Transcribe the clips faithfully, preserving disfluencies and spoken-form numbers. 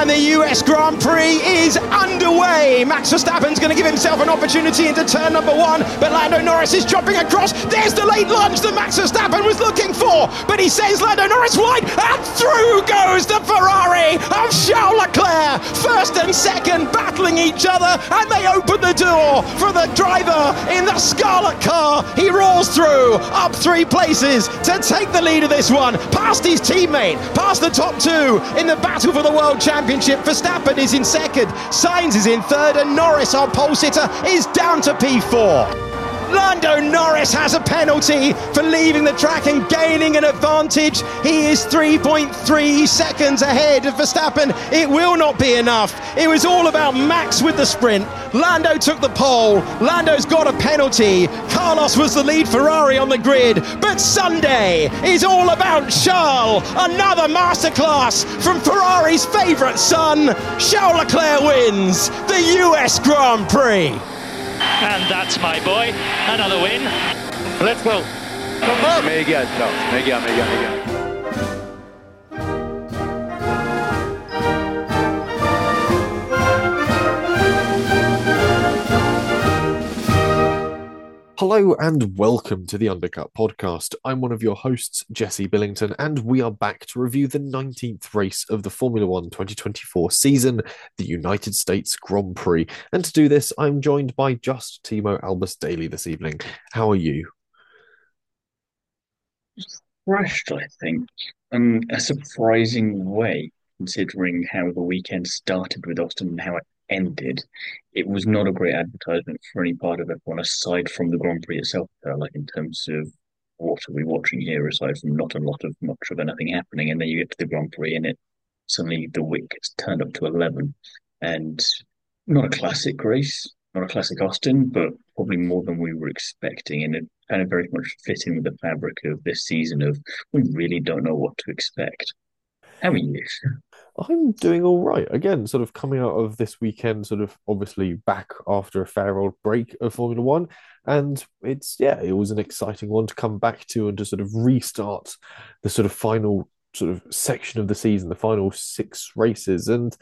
And the U S Grand Prix is underway. Max Verstappen's going to give himself an opportunity into turn number one, but Lando Norris is jumping across. There's the late lunge that Max Verstappen was looking for, but he sends Lando Norris wide, and through goes the Ferrari of Charles Leclerc. First and second battling each other, and they open the door for the driver in the Scarlet car. He rolls through, up three places to take the lead of this one, past his teammate, past the top two in the battle for the World Championship. Verstappen is in second, Sainz is in third, and Norris, our pole sitter, is down to P four. Lando Norris has a penalty for leaving the track and gaining an advantage. He is three point three seconds ahead of Verstappen. It will not be enough. It was all about Max with the sprint. Lando took the pole. Lando's got a penalty. Carlos was the lead Ferrari on the grid. But Sunday is all about Charles. Another masterclass from Ferrari's favourite son. Charles Leclerc wins the U S Grand Prix. And that's my boy, another win. Let's go. Mega, mega, mega, mega. Hello and welcome to the Undercut Podcast. I'm one of your hosts, Jesse Billington, and we are back to review the nineteenth race of the Formula One twenty twenty-four season, the United States Grand Prix. And to do this, I'm joined by just Timo Albus Daly this evening. How are you? Crashed, I think, in a surprising way, considering how the weekend started with Austin and how it ended. It was not a great advertisement for any part of everyone aside from the Grand Prix itself, uh, like in terms of what are we watching here aside from not a lot of much of anything happening, and then you get to the Grand Prix and it suddenly the wick gets turned up to eleven, and not a classic race, not a classic Austin, but probably more than we were expecting, and it kind of very much fit in with the fabric of this season of we really don't know what to expect. How are you? I'm doing all right. Again, sort of coming out of this weekend, sort of obviously back after a fair old break of Formula One. And it's, yeah, it was an exciting one to come back to and to sort of restart the sort of final sort of section of the season, the final six races. And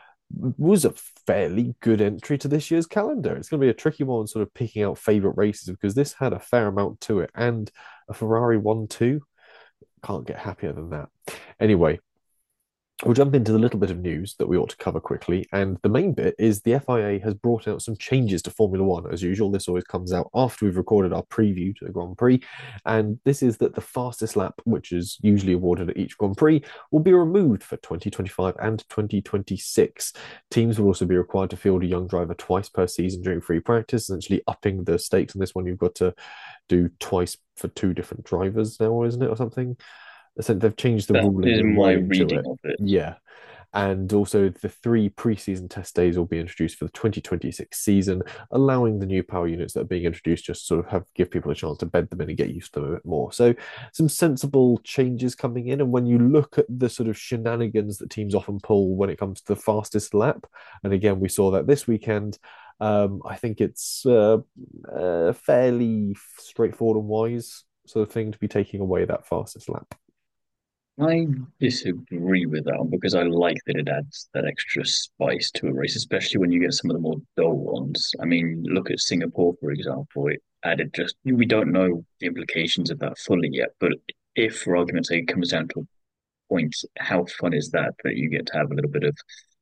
was a fairly good entry to this year's calendar. It's going to be a tricky one sort of picking out favourite races because this had a fair amount to it. And a Ferrari one two, can't get happier than that. Anyway, we'll jump into the little bit of news that we ought to cover quickly, and the main bit is the F I A has brought out some changes to Formula One. As usual, this always comes out after we've recorded our preview to the Grand Prix, and this is that the fastest lap, which is usually awarded at each Grand Prix, will be removed for twenty twenty-five and twenty twenty-six. Teams will also be required to field a young driver twice per season during free practice, essentially upping the stakes on this one. You've got to do twice for two different drivers now, isn't it, or something? So they've changed the That ruling. is my to reading it. of it. Yeah. And also the three pre-season test days will be introduced for the twenty twenty-six season, allowing the new power units that are being introduced just sort of have give people a chance to bed them in and get used to them a bit more. So some sensible changes coming in. And when you look at the sort of shenanigans that teams often pull when it comes to the fastest lap, and again, we saw that this weekend, um, I think it's uh, a fairly straightforward and wise sort of thing to be taking away that fastest lap. I disagree with that one because I like that it adds that extra spice to a race, especially when you get some of the more dull ones. I mean, look at Singapore, for example. It added just, we don't know the implications of that fully yet, but if, for argument's sake, it comes down to a point, how fun is that, that you get to have a little bit of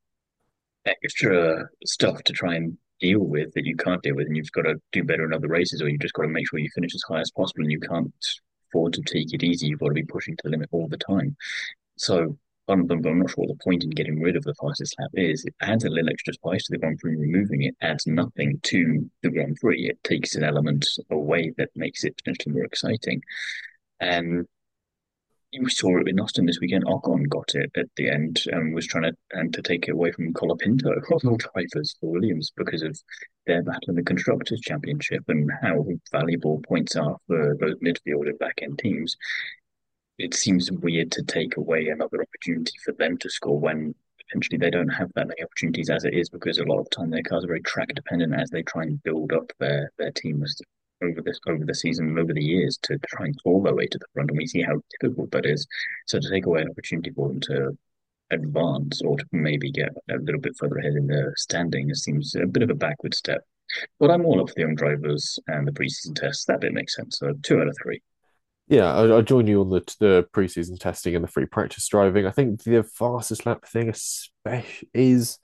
extra stuff to try and deal with that you can't deal with, and you've got to do better in other races, or you've just got to make sure you finish as high as possible, and you can't afford to take it easy. You've got to be pushing to the limit all the time. So I'm, I'm not sure what the point in getting rid of the fastest lap is. It adds a little extra spice to the Grand Prix. Removing it adds nothing to the Grand Prix. It takes an element away that makes it potentially more exciting. And you saw it in Austin this weekend. Ocon got it at the end and was trying to and to take it away from Colapinto, all drivers for Williams, because of their battle in the Constructors' Championship and how valuable points are for those midfield and back-end teams. It seems weird to take away another opportunity for them to score when potentially they don't have that many opportunities as it is, because a lot of the time their cars are very track dependent as they try and build up their their teams over this over the season and over the years to try and claw their way to the front, and we see how difficult that is. So to take away an opportunity for them to advance or to maybe get a little bit further ahead in the standings seems a bit of a backward step. But I'm all up for the young drivers and the preseason tests. That bit makes sense. So two out of three. Yeah, I, I join you on the the preseason testing and the free practice driving. I think the fastest lap thing, especially, is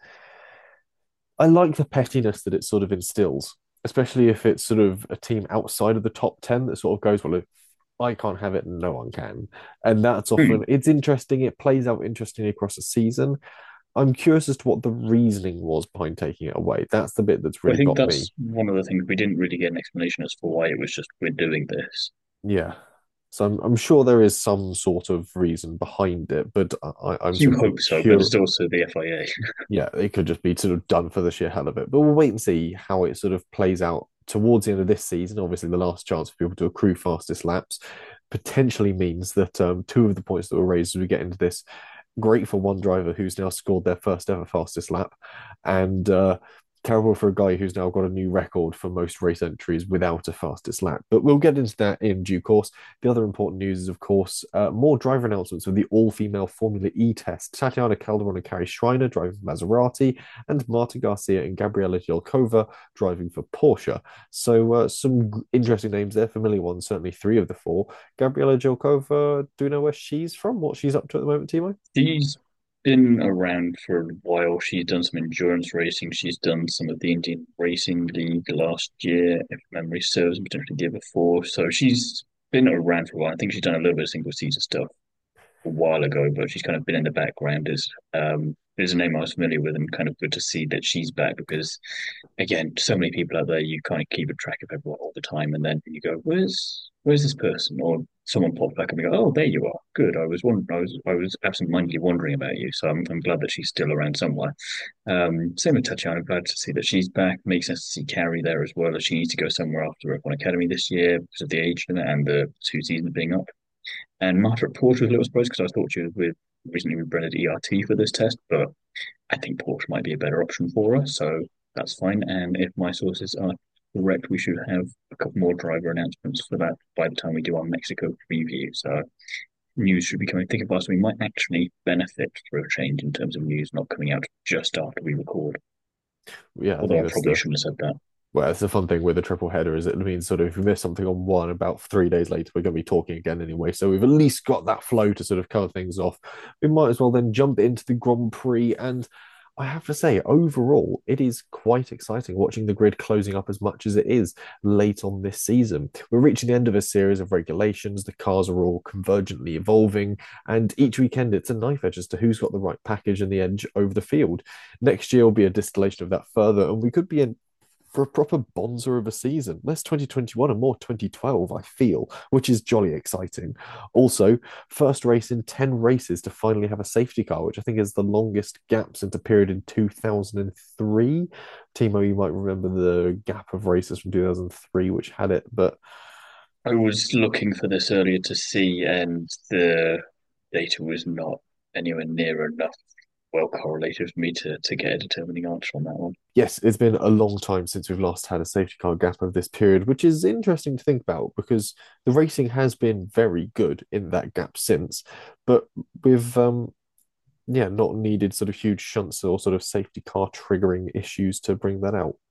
I like the pettiness that it sort of instills, especially if it's sort of a team outside of the top ten that sort of goes, well, if I can't have it, no one can. And that's Hmm. often, it's interesting. It plays out interestingly across a season. I'm curious as to what the reasoning was behind taking it away. That's the bit that's I really think got me. that's one of the things we didn't really get an explanation as for why it was just we're doing this. Yeah. So I'm, I'm sure there is some sort of reason behind it, but I, I'm You sort of hope so, but curious. it's also the F I A. Yeah, it could just be sort of done for the sheer hell of it. But we'll wait and see how it sort of plays out towards the end of this season. Obviously, the last chance for people to accrue fastest laps potentially means that um, two of the points that were raised as we get into this, great for one driver who's now scored their first ever fastest lap, and uh, terrible for a guy who's now got a new record for most race entries without a fastest lap. But we'll get into that in due course. The other important news is, of course, uh, more driver announcements with the all-female Formula E test. Tatiana Calderon and Carrie Schreiner driving for Maserati, and Marta Garcia and Gabriela Jelkova driving for Porsche. So uh, some interesting names there, familiar ones, certainly three of the four. Gabriela Jelkova, do you know where she's from, what she's up to at the moment, Timo? She's been around for a while. She's done some endurance racing. She's done some of the Indian Racing League last year, if memory serves, and potentially the year before. So she's been around for a while. I think she's done a little bit of single season stuff a while ago, but she's kind of been in the background as um is a name I was familiar with, and kind of good to see that she's back because again, so many people out there, you kind of keep a track of everyone all the time, and then you go, "Where's where's this person?" Or someone pops back and we go, "Oh, there you are. Good. I was wondering, I was I was absent-mindedly wondering about you." So I'm I'm glad that she's still around somewhere. Um, same with Tatiana. Glad to see that she's back. Makes sense to see Carrie there as well. As she needs to go somewhere after F one Academy this year because of the age limit and the two seasons being up. And Marta at Porsche was a little surprised because I thought she was with recently rebranded E R T for this test, but I think Porsche might be a better option for her, so that's fine. And if my sources are correct, we should have a couple more driver announcements for that by the time we do our Mexico preview. So news should be coming thick and fast. We might actually benefit for a change in terms of news not coming out just after we record. Yeah, I Although think I that's probably the shouldn't have said that. well, it's the fun thing with a triple header is it means sort of if we miss something on one, about three days later we're going to be talking again anyway. So we've at least got that flow to sort of cover things off. We might as well then jump into the Grand Prix, and I have to say, overall, it is quite exciting watching the grid closing up as much as it is late on this season. We're reaching the end of a series of regulations. The cars are all convergently evolving, and each weekend it's a knife edge as to who's got the right package and the edge over the field. Next year will be a distillation of that further, and we could be in for a proper bonzer of a season. Less twenty twenty-one and more twenty twelve, I feel, which is jolly exciting. Also, first race in ten races to finally have a safety car, which I think is the longest gap since a period in two thousand three. Timo, you might remember the gap of races from two thousand three, which had it, but I was looking for this earlier to see, and the data was not anywhere near enough well correlated for me to, to get a determining answer on that one. yes, it's been a long time since we've last had a safety car gap of this period, which is interesting to think about because the racing has been very good in that gap since, but with um yeah, not needed sort of huge shunts or sort of safety car triggering issues to bring that out.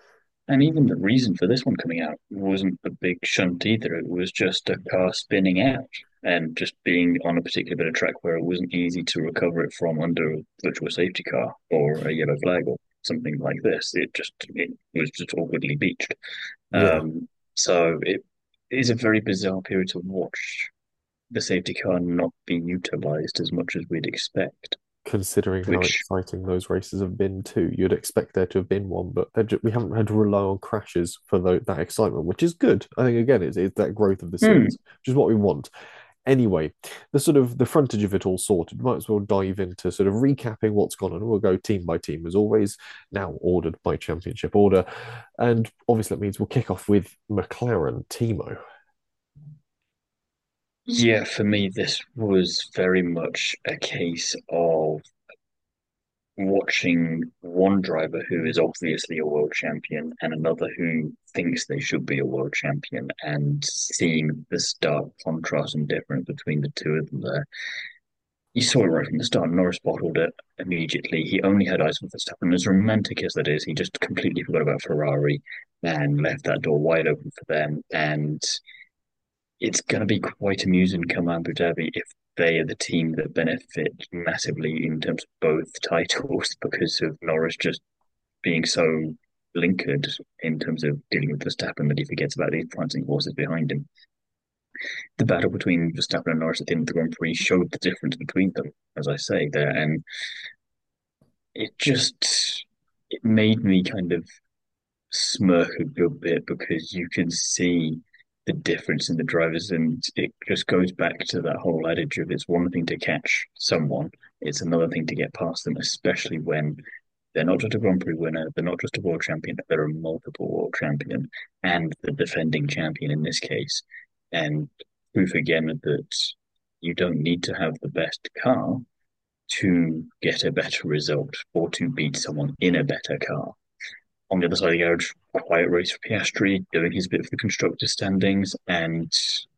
And even the reason for this one coming out wasn't a big shunt either. It was just a car spinning out and just being on a particular bit of track where it wasn't easy to recover it from under a virtual safety car or a yellow flag or something like this. It just it was just awkwardly beached. Yeah, Um, so it is a very bizarre period to watch the safety car not be utilized as much as we'd expect. considering how Which exciting those races have been too, you'd expect there to have been one, but ju- we haven't had to rely on crashes for tho- that excitement, which is good. I think again, it's, it's that growth of the hmm, series, which is what we want. Anyway, the sort of the frontage of it all sorted. Might as well dive into sort of recapping what's gone on. We'll go team by team as always, now ordered by championship order. And obviously that means we'll kick off with McLaren, Timo. yeah, for me, this was very much a case of watching one driver who is obviously a world champion and another who thinks they should be a world champion and seeing the stark contrast and difference between the two of them there. you saw it right from the start. Norris bottled it immediately. He only had eyes for Verstappen. As romantic as that is, he just completely forgot about Ferrari and left that door wide open for them. And it's going to be quite amusing come Abu Dhabi if they are the team that benefit massively in terms of both titles because of Norris just being so blinkered in terms of dealing with Verstappen that he forgets about these prancing horses behind him. The battle between Verstappen and Norris at the end of the Grand Prix showed the difference between them, as I say there, and it just it made me kind of smirk a good bit because you can see the difference in the drivers, and it just goes back to that whole adage of it's one thing to catch someone, it's another thing to get past them, especially when they're not just a Grand Prix winner, they're not just a world champion, they're a multiple world champion and the defending champion in this case. And proof again that you don't need to have the best car to get a better result or to beat someone in a better car. On the other side of the garage, quiet race for Piastri, doing his bit for the constructor standings and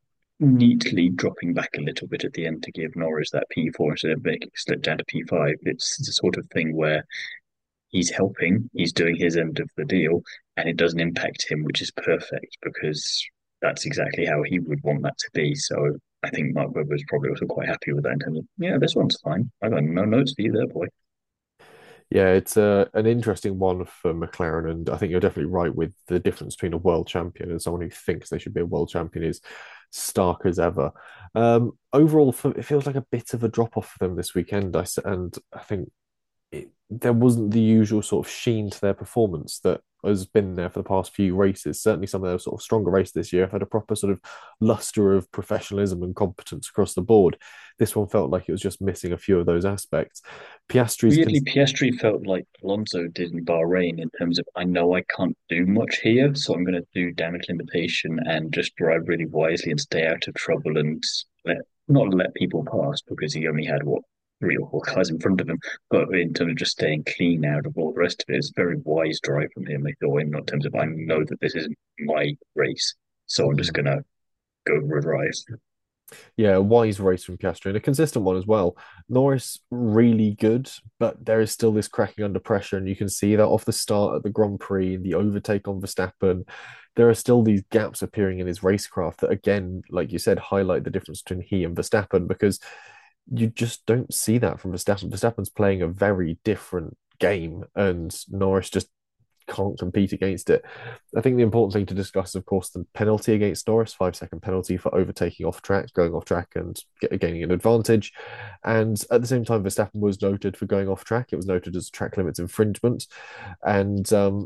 neatly dropping back a little bit at the end to give Norris that P four instead of making slip down to P five. It's the sort of thing where he's helping, he's doing his end of the deal, and it doesn't impact him, which is perfect because that's exactly how he would want that to be. So I think Mark Webber is probably also quite happy with that in terms of, yeah, this one's fine. I got no notes for you there, boy. Yeah, it's a, an interesting one for McLaren, and I think you're definitely right with the difference between a world champion and someone who thinks they should be a world champion is stark as ever. Um, overall, for, it feels like a bit of a drop off for them this weekend. I and I think it, there wasn't the usual sort of sheen to their performance that has been there for the past few races. Certainly, some of their sort of stronger races this year have had a proper sort of luster of professionalism and competence across the board. This one felt like it was just missing a few of those aspects. Piastri's Weirdly, cons- Piastri felt like Alonso did in Bahrain in terms of, I know I can't do much here, so I'm going to do damage limitation and just drive really wisely and stay out of trouble and let, not let people pass because he only had, what, three or four cars in front of him. But in terms of just staying clean out of all the rest of it, it's a very wise drive from him, I thought, in terms of, I know that this isn't my race, so I'm just going to go for a drive. Yeah, a wise race from Piastri and a consistent one as well. Norris really good, but there is still this cracking under pressure, and you can see that off the start at the Grand Prix, the overtake on Verstappen. There are still these gaps appearing in his racecraft that, again, like you said, highlight the difference between he and Verstappen because you just don't see that from Verstappen. Verstappen's playing a very different game, and Norris just can't compete against it. I think the important thing to discuss is, of course, the penalty against Norris, five second penalty for overtaking off track, going off track and get, gaining an advantage. And at the same time, Verstappen was noted for going off track. It was noted as track limits infringement. And um,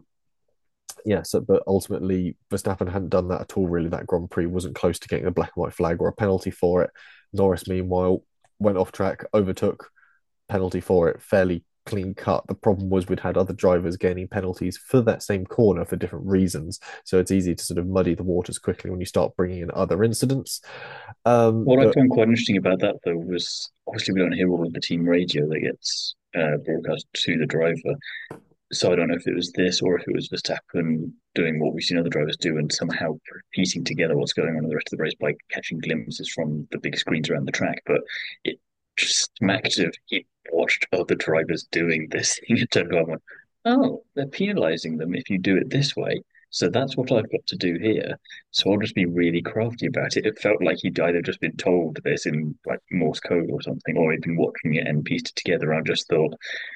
yeah, so, but ultimately, Verstappen hadn't done that at all, really. That Grand Prix wasn't close to getting a black and white flag or a penalty for it. Norris, meanwhile, went off track, overtook, penalty for it, fairly clean cut. The problem was we'd had other drivers gaining penalties for that same corner for different reasons. So it's easy to sort of muddy the waters quickly when you start bringing in other incidents. Um, What I but found quite interesting about that, though, was obviously we don't hear all of the team radio that gets uh, broadcast to the driver. So I don't know if it was this or if it was Verstappen doing what we've seen other drivers do and somehow piecing together what's going on in the rest of the race by catching glimpses from the big screens around the track. But it just smacked of he watched other drivers doing this thing and turned around and went, oh, they're penalising them if you do it this way. So that's what I've got to do here. So I'll just be really crafty about it. It felt like he'd either just been told this in like Morse code or something, or he'd been watching it and pieced it together. I just thought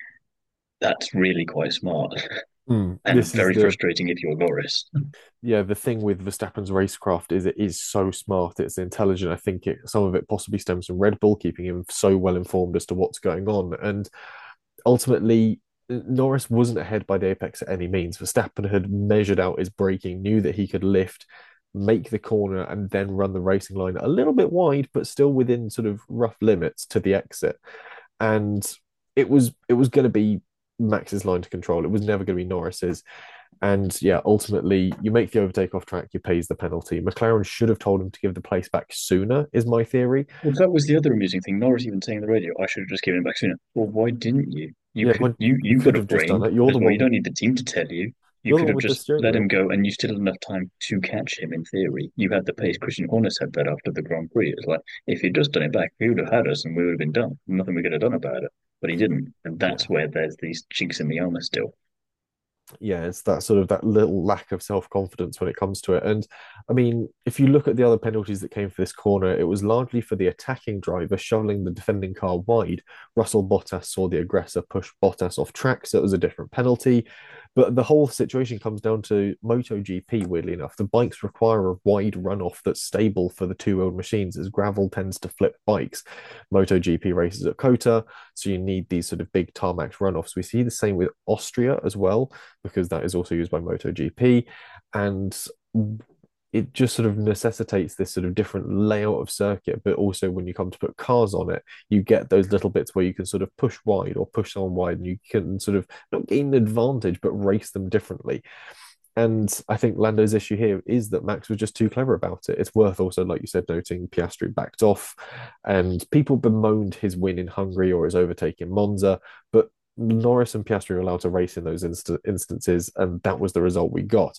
that's really quite smart mm, and this is very the frustrating if you're Norris. yeah, the thing with Verstappen's racecraft is it is so smart, it's intelligent. I think it, some of it possibly stems from Red Bull keeping him so well informed as to what's going on. And ultimately, Norris wasn't ahead by the apex at any means. Verstappen had measured out his braking, knew that he could lift, make the corner, and then run the racing line a little bit wide, but still within sort of rough limits to the exit. And it was it was going to be Max's line to control. It was never going to be Norris's. And yeah, ultimately, you make the overtake off track, you pays the penalty. McLaren should have told him to give the place back sooner, is my theory. Well, that was the other amusing thing. Norris even saying on the radio, I should have just given it back sooner. Well, why didn't you? You Yeah, could when you you you could got a have just done brain that. You're as the well. You one. don't need the team to tell you. You You're the could one have with the just steering let him wheel. go, and you still had enough time to catch him. In theory, you had the pace. Christian Horner said that after the Grand Prix. It's like if he'd just done it back, he would have had us, and we would have been done. Nothing we could have done about it. But he didn't, and that's Yeah. where there's these chinks in the armor still. Yeah, it's that sort of that little lack of self-confidence when it comes to it. And I mean, if you look at the other penalties that came for this corner, it was largely for the attacking driver shoveling the defending car wide. Russell Bottas saw the aggressor push Bottas off track, so it was a different penalty. But the whole situation comes down to MotoGP, weirdly enough. The bikes require a wide runoff that's stable for the two-wheeled machines, as gravel tends to flip bikes. MotoGP races at COTA, so you need these sort of big tarmac runoffs. We see the same with Austria as well, because that is also used by MotoGP. And it just sort of necessitates this sort of different layout of circuit, but also when you come to put cars on it, you get those little bits where you can sort of push wide or push someone wide, and you can sort of not gain an advantage, but race them differently. And I think Lando's issue here is that Max was just too clever about it. It's worth also, like you said, noting Piastri backed off, and people bemoaned his win in Hungary or his overtake in Monza, but Norris and Piastri were allowed to race in those inst- instances, and that was the result we got.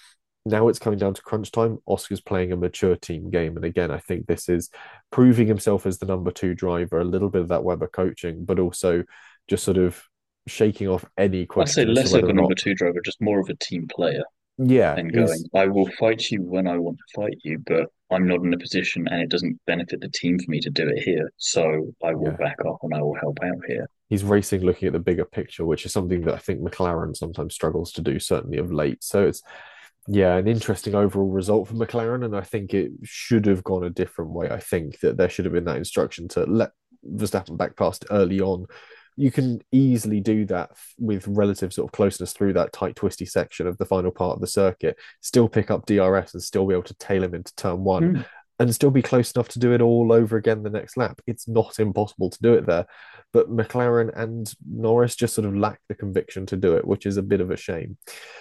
Now it's coming down to crunch time. Oscar's playing a mature team game. And again, I think this is proving himself as the number two driver, a little bit of that Webber coaching, but also just sort of shaking off any I'd say question as to less of whether a or number not. two driver, just more of a team player, Yeah, and going, he's I will fight you when I want to fight you, but I'm not in a position and it doesn't benefit the team for me to do it here. So I will yeah. back off and I will help out here. He's racing looking at the bigger picture, which is something that I think McLaren sometimes struggles to do, certainly of late. So it's yeah, an interesting overall result for McLaren, and I think it should have gone a different way. I think that there should have been that instruction to let Verstappen back past early on. You can easily do that with relative sort of closeness through that tight, twisty section of the final part of the circuit, still pick up D R S and still be able to tail him into turn one. Mm. And still be close enough to do it all over again the next lap. It's not impossible to do it there. But McLaren and Norris just sort of lack the conviction to do it, which is a bit of a shame.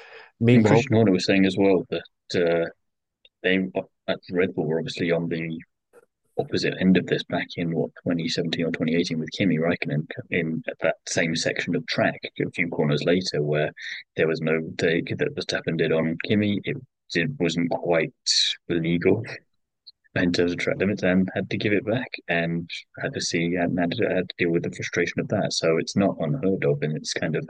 And Meanwhile, Christian Horner was saying as well that uh, they at Red Bull were obviously on the opposite end of this back in what twenty seventeen or twenty eighteen with Kimi Raikkonen in that same section of track a few corners later, where there was no take that Verstappen did on Kimi. It, it wasn't quite legal in terms of track limits, and had to give it back and had to see and had to, had to deal with the frustration of that. So it's not unheard of, and it's kind of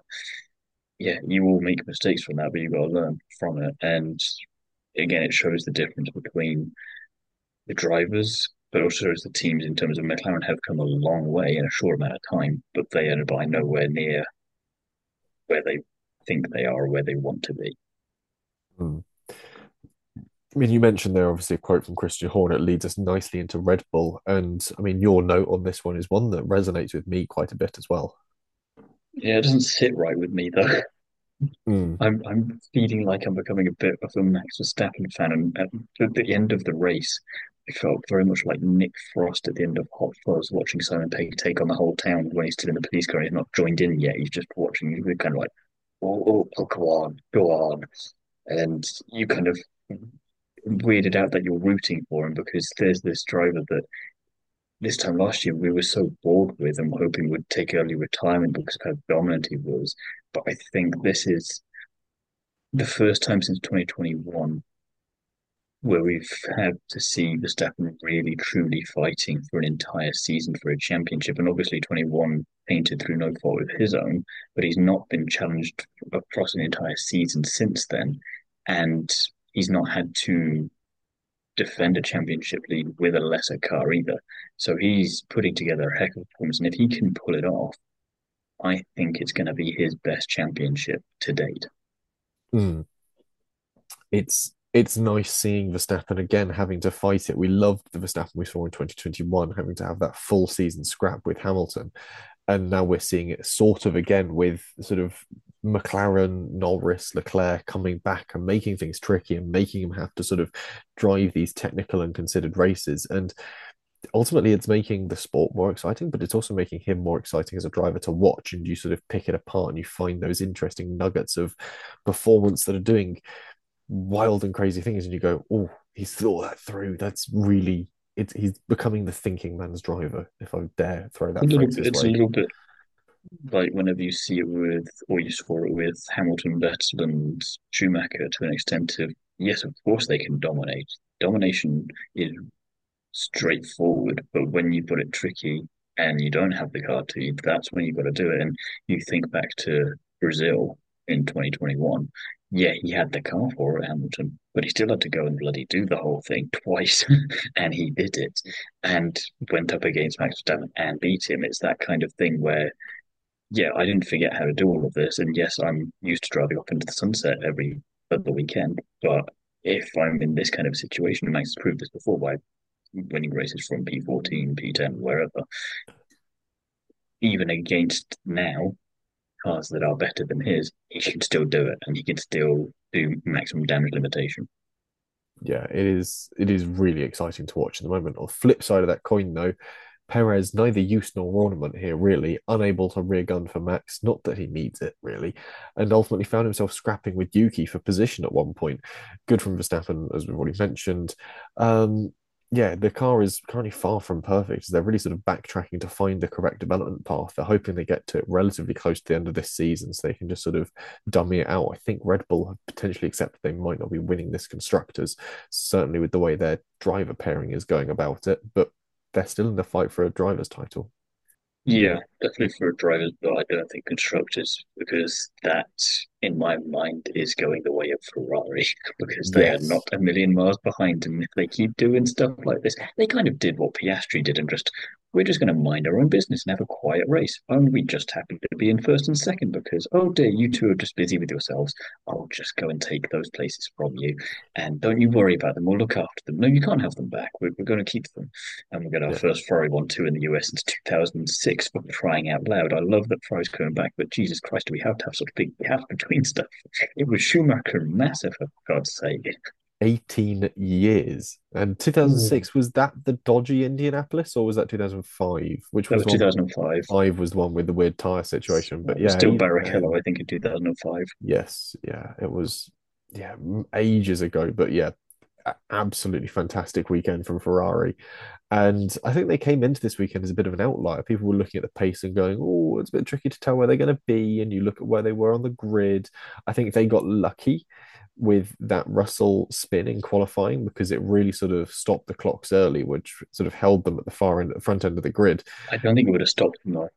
yeah, you will make mistakes from that, but you've got to learn from it. And again, it shows the difference between the drivers, but also shows the teams in terms of McLaren have come a long way in a short amount of time, but they are by nowhere near where they think they are or where they want to be. hmm. I mean, you mentioned there obviously a quote from Christian Horner leads us nicely into Red Bull. And I mean, your note on this one is one that resonates with me quite a bit as well. Yeah, it doesn't sit right with me though. Mm, I'm I'm feeling like I'm becoming a bit of a Max Verstappen fan, and at the end of the race, I felt very much like Nick Frost at the end of Hot Fuzz, watching Simon Pegg take on the whole town when he's still in the police car and he's not joined in yet. He's just watching. He's kind of like, oh, oh, oh, go on, go on, and you kind of weirded out that you're rooting for him because there's this driver that this time last year we were so bored with and hoping would take early retirement because of how dominant he was. But I think this is the first time since twenty twenty-one where we've had to see Verstappen really truly fighting for an entire season for a championship. And obviously twenty-one painted through no fault of his own, but he's not been challenged across an entire season since then. And he's not had to defend a championship lead with a lesser car either. So he's putting together a heck of a performance. And if he can pull it off, I think it's going to be his best championship to date. mm. It's it's nice seeing Verstappen again having to fight it. We loved the Verstappen we saw in twenty twenty-one, having to have that full season scrap with Hamilton. And now we're seeing it sort of again with sort of McLaren, Norris, Leclerc coming back and making things tricky and making him have to sort of drive these technical and considered races. And ultimately, it's making the sport more exciting, but it's also making him more exciting as a driver to watch. And you sort of pick it apart and you find those interesting nuggets of performance that are doing wild and crazy things. And you go, oh, he's thought that through. That's really. It's, he's becoming the thinking man's driver, if I dare throw that A little phrase bit, this it's way. a little bit like whenever you see it with, or you saw it with Hamilton, Vettel, and Schumacher to an extent of, yes, of course they can dominate. Domination is straightforward, but when you've got it tricky and you don't have the car to you, that's when you've got to do it. And you think back to Brazil in twenty twenty-one. Yeah, he had the car for it, Hamilton, but he still had to go and bloody do the whole thing twice, and he did it, and went up against Max Verstappen and beat him. It's that kind of thing where, yeah, I didn't forget how to do all of this, and yes, I'm used to driving off into the sunset every other weekend, but if I'm in this kind of situation, and Max has proved this before by winning races from P fourteen, P ten, wherever, even against now cars that are better than his, he can still do it and he can still do maximum damage limitation. Yeah, it is it is really exciting to watch at the moment. On the flip side of that coin, though, Perez neither use nor ornament here, really, unable to rear gun for Max, not that he needs it, really, and ultimately found himself scrapping with Yuki for position at one point. Good from Verstappen, as we've already mentioned. Um, yeah, the car is currently far from perfect. They're really sort of backtracking to find the correct development path. They're hoping they get to it relatively close to the end of this season so they can just sort of dummy it out. I think Red Bull have potentially accepted they might not be winning this constructors, certainly with the way their driver pairing is going about it, but they're still in the fight for a driver's title. Yeah, definitely for drivers, but I don't think constructors, because that, in my mind, is going the way of Ferrari, because they are not Yes. a million miles behind. And if they keep doing stuff like this, they kind of did what Piastri did and just, we're just going to mind our own business and have a quiet race. And we just happen to be in first and second because, oh dear, you two are just busy with yourselves. I'll just go and take those places from you. And don't you worry about them. We'll look after them. No, you can't have them back. We're, we're going to keep them. And we got our Yeah. first Ferrari one two in the U S since two thousand six for crying out loud. I love that Ferrari's coming back, but Jesus Christ, do we have to have such a big gap between stuff? It was Schumacher and Massa, for God's sake. eighteen years. And Ooh. two thousand six, was that the dodgy Indianapolis or was that two thousand five? Which That was was one? two thousand five. Five was the one with the weird tire situation. But It was yeah, still even Barrichello, I then, think, in two thousand five. yes, yeah, it was, yeah, ages ago. But yeah, absolutely fantastic weekend from Ferrari. And I think they came into this weekend as a bit of an outlier. People were looking at the pace and going, oh, it's a bit tricky to tell where they're going to be. And you look at where they were on the grid. I think they got lucky with that Russell spin in qualifying because it really sort of stopped the clocks early, which sort of held them at the far end, front end of the grid. I don't think it would have stopped them, though.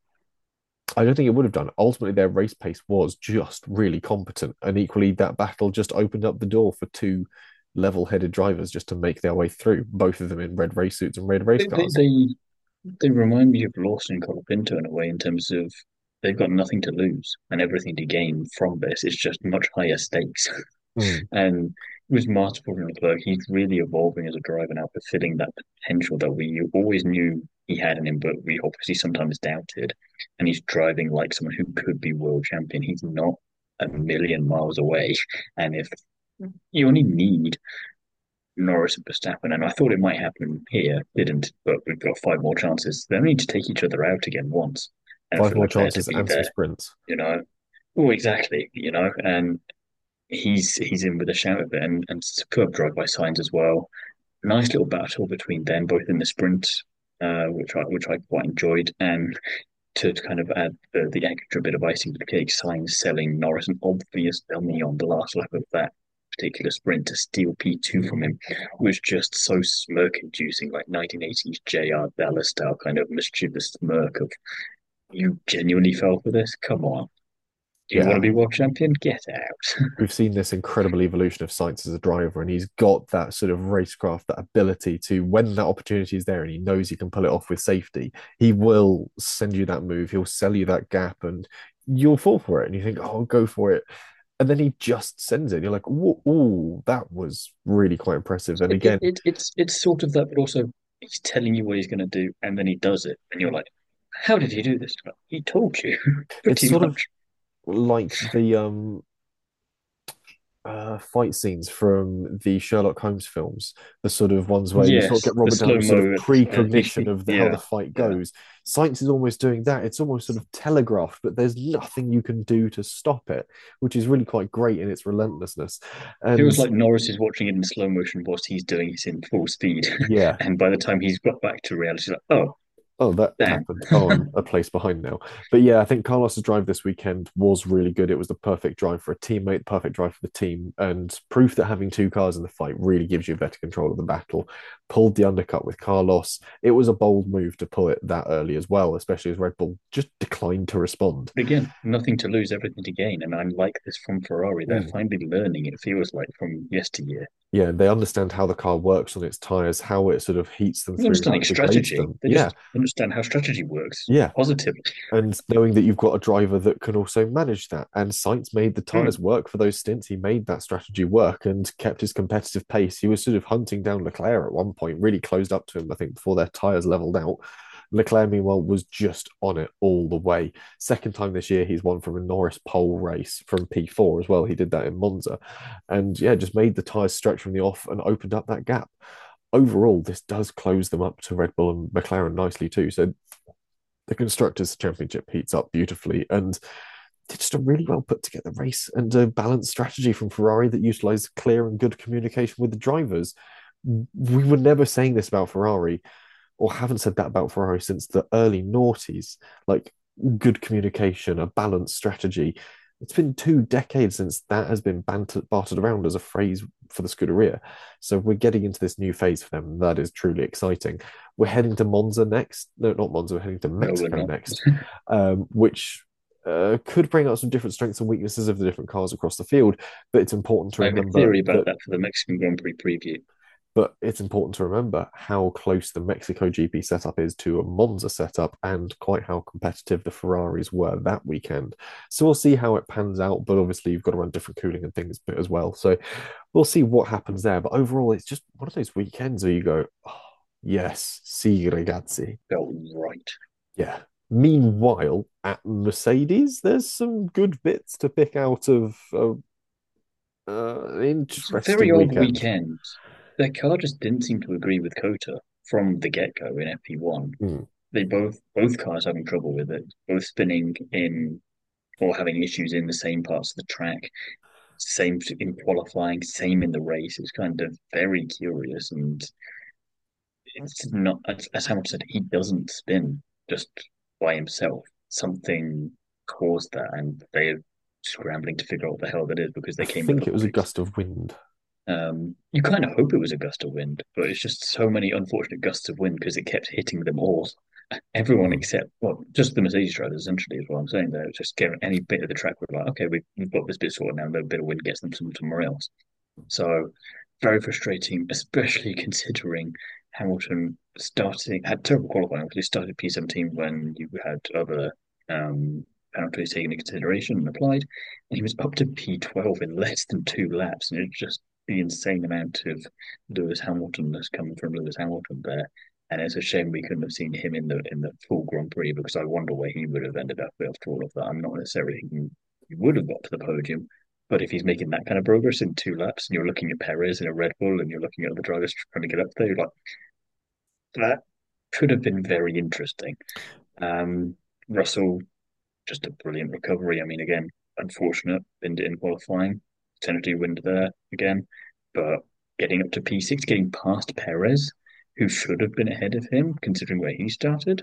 I don't think it would have done. Ultimately, their race pace was just really competent. And equally, that battle just opened up the door for two level headed drivers just to make their way through, both of them in red race suits and red race They, they, cars. they, they remind me of Lawson and Colapinto in a way, in terms of they've got nothing to lose and everything to gain from this. It's just much higher stakes. Mm, And with Martin Leclerc, he's really evolving as a driver now, fulfilling that potential that we always knew he had in him, but we obviously sometimes doubted. And he's driving like someone who could be world champion. He's not a million miles away. And if you only need Norris and Verstappen, and I thought it might happen here, didn't, but we've got five more chances. They need to take each other out again once, and five for more Leclerc to chances be and some there, sprints. you know. Oh, exactly, you know, and he's he's in with a shout of it, and and superb drive by Sainz as well. Nice little battle between them, both in the sprint, uh, which I which I quite enjoyed, and to, to kind of add the, the extra bit of icing to the cake, Sainz selling Norris an obvious dummy on the last lap of that particular sprint to steal P two from him was just so smirk inducing, like nineteen eighties J R Bella style kind of mischievous smirk of, you genuinely fell for this? Come on. Do you want to Yeah, be world champion? Get out. we've seen this incredible evolution of Sainz as a driver, and he's got that sort of racecraft, that ability to, when that opportunity is there and he knows he can pull it off with safety, he will send you that move, he'll sell you that gap, and you'll fall for it. And you think, oh, go for it. And then he just sends it. You're like, oh, that was really quite impressive. And It, it, again, it, it's it's sort of that, but also he's telling you what he's going to do, and then he does it, and you're like, how did he do this? Well, he told you, it's pretty sort of much. like the um uh, fight scenes from the Sherlock Holmes films, the sort of ones where you sort of Yes, get the Robert slow Downey's sort of mo. Uh, he, precognition he, of the, how the yeah, fight yeah. goes. Science is almost doing that. It's almost sort of telegraphed, but there's nothing you can do to stop it, which is really quite great in its relentlessness. And Feels like Norris is watching it in slow motion whilst he's doing it in full speed, yeah, and by the time he's got back to reality, he's like, oh. Oh, that Damn. happened. Oh, I'm a place behind now. But yeah, I think Carlos's drive this weekend was really good. It was the perfect drive for a teammate, perfect drive for the team, and proof that having two cars in the fight really gives you better control of the battle. Pulled the undercut with Carlos. It was a bold move to pull it that early as well, especially as Red Bull just declined to respond. But again, nothing to lose, everything to gain. And I like this from Ferrari. They're Mm. finally learning, it feels like, from yesteryear. Yeah, they understand how the car works on its tires, how it sort of heats them They're through, how understanding it degrades strategy. them. They Yeah, just understand how strategy works yeah. positively. And knowing that you've got a driver that can also manage that. And Sainz made the Mm. tyres work for those stints. He made that strategy work and kept his competitive pace. He was sort of hunting down Leclerc at one point, really closed up to him, I think, before their tyres leveled out. Leclerc, meanwhile, was just on it all the way. Second time this year, he's won from a Norris pole race from P four as well. He did that in Monza. And yeah, just made the tyres stretch from the off and opened up that gap. Overall, this does close them up to Red Bull and McLaren nicely too. So the Constructors' Championship heats up beautifully, and it's just a really well put together race and a balanced strategy from Ferrari that utilized clear and good communication with the drivers. We were never saying this about Ferrari, or haven't said that about Ferrari since the early noughties. Like good communication, a balanced strategy. It's been two decades since that has been bantered, bartered around as a phrase for the Scuderia. So we're getting into this new phase for them. That is truly exciting. We're heading to Monza next. No, not Monza. We're heading to No, we're Mexico not. next, um, which uh, could bring out some different strengths and weaknesses of the different cars across the field. But it's important to I have a remember theory about that that for the Mexican Grand Prix preview. but it's important to remember how close the Mexico G P setup is to a Monza setup and quite how competitive the Ferraris were that weekend. So we'll see how it pans out. But obviously, you've got to run different cooling and things as well. So we'll see what happens there. But overall, it's just one of those weekends where you go, oh, yes, sì, ragazzi. Felt right. Yeah. Meanwhile, at Mercedes, there's some good bits to pick out of uh, uh, It's a interesting very odd weekend. weekend. Their car just didn't seem to agree with Kota from the get-go in F P one. Mm. They both both cars having trouble with it, both spinning in or having issues in the same parts of the track, same in qualifying, same in the race. It's kind of very curious, and it's not as, as Hamilton said, he doesn't spin just by himself. Something caused that, and they're scrambling to figure out what the hell that is because I they came with think the it was a pipes. gust of wind. Um, you kind of hope it was a gust of wind, but it's just so many unfortunate gusts of wind because it kept hitting them all. Everyone Mm. except, well, just the Mercedes drivers, essentially, is what I'm saying there. Just getting any bit of the track, we're like, okay, we've, we've got this bit sorted now, a little bit of wind gets them somewhere else. So, very frustrating, especially considering Hamilton starting, had terrible qualifying, because he started P seventeen when you had other um, penalties taken into consideration and applied, and he was up to P twelve in less than two laps, and it's just the insane amount of Lewis Hamilton that's coming from Lewis Hamilton there. And it's a shame we couldn't have seen him in the in the full Grand Prix because I wonder where he would have ended up after all of that. I'm not necessarily thinking he would have got to the podium, but if he's making that kind of progress in two laps, and you're looking at Perez in a Red Bull, and you're looking at other drivers trying to get up there, you're like, that could have been very interesting. Um, Russell, just a brilliant recovery. I mean, again, unfortunate, pinned it in qualifying, technically wind there again, but getting up to P six, getting past Perez, who should have been ahead of him considering where he started.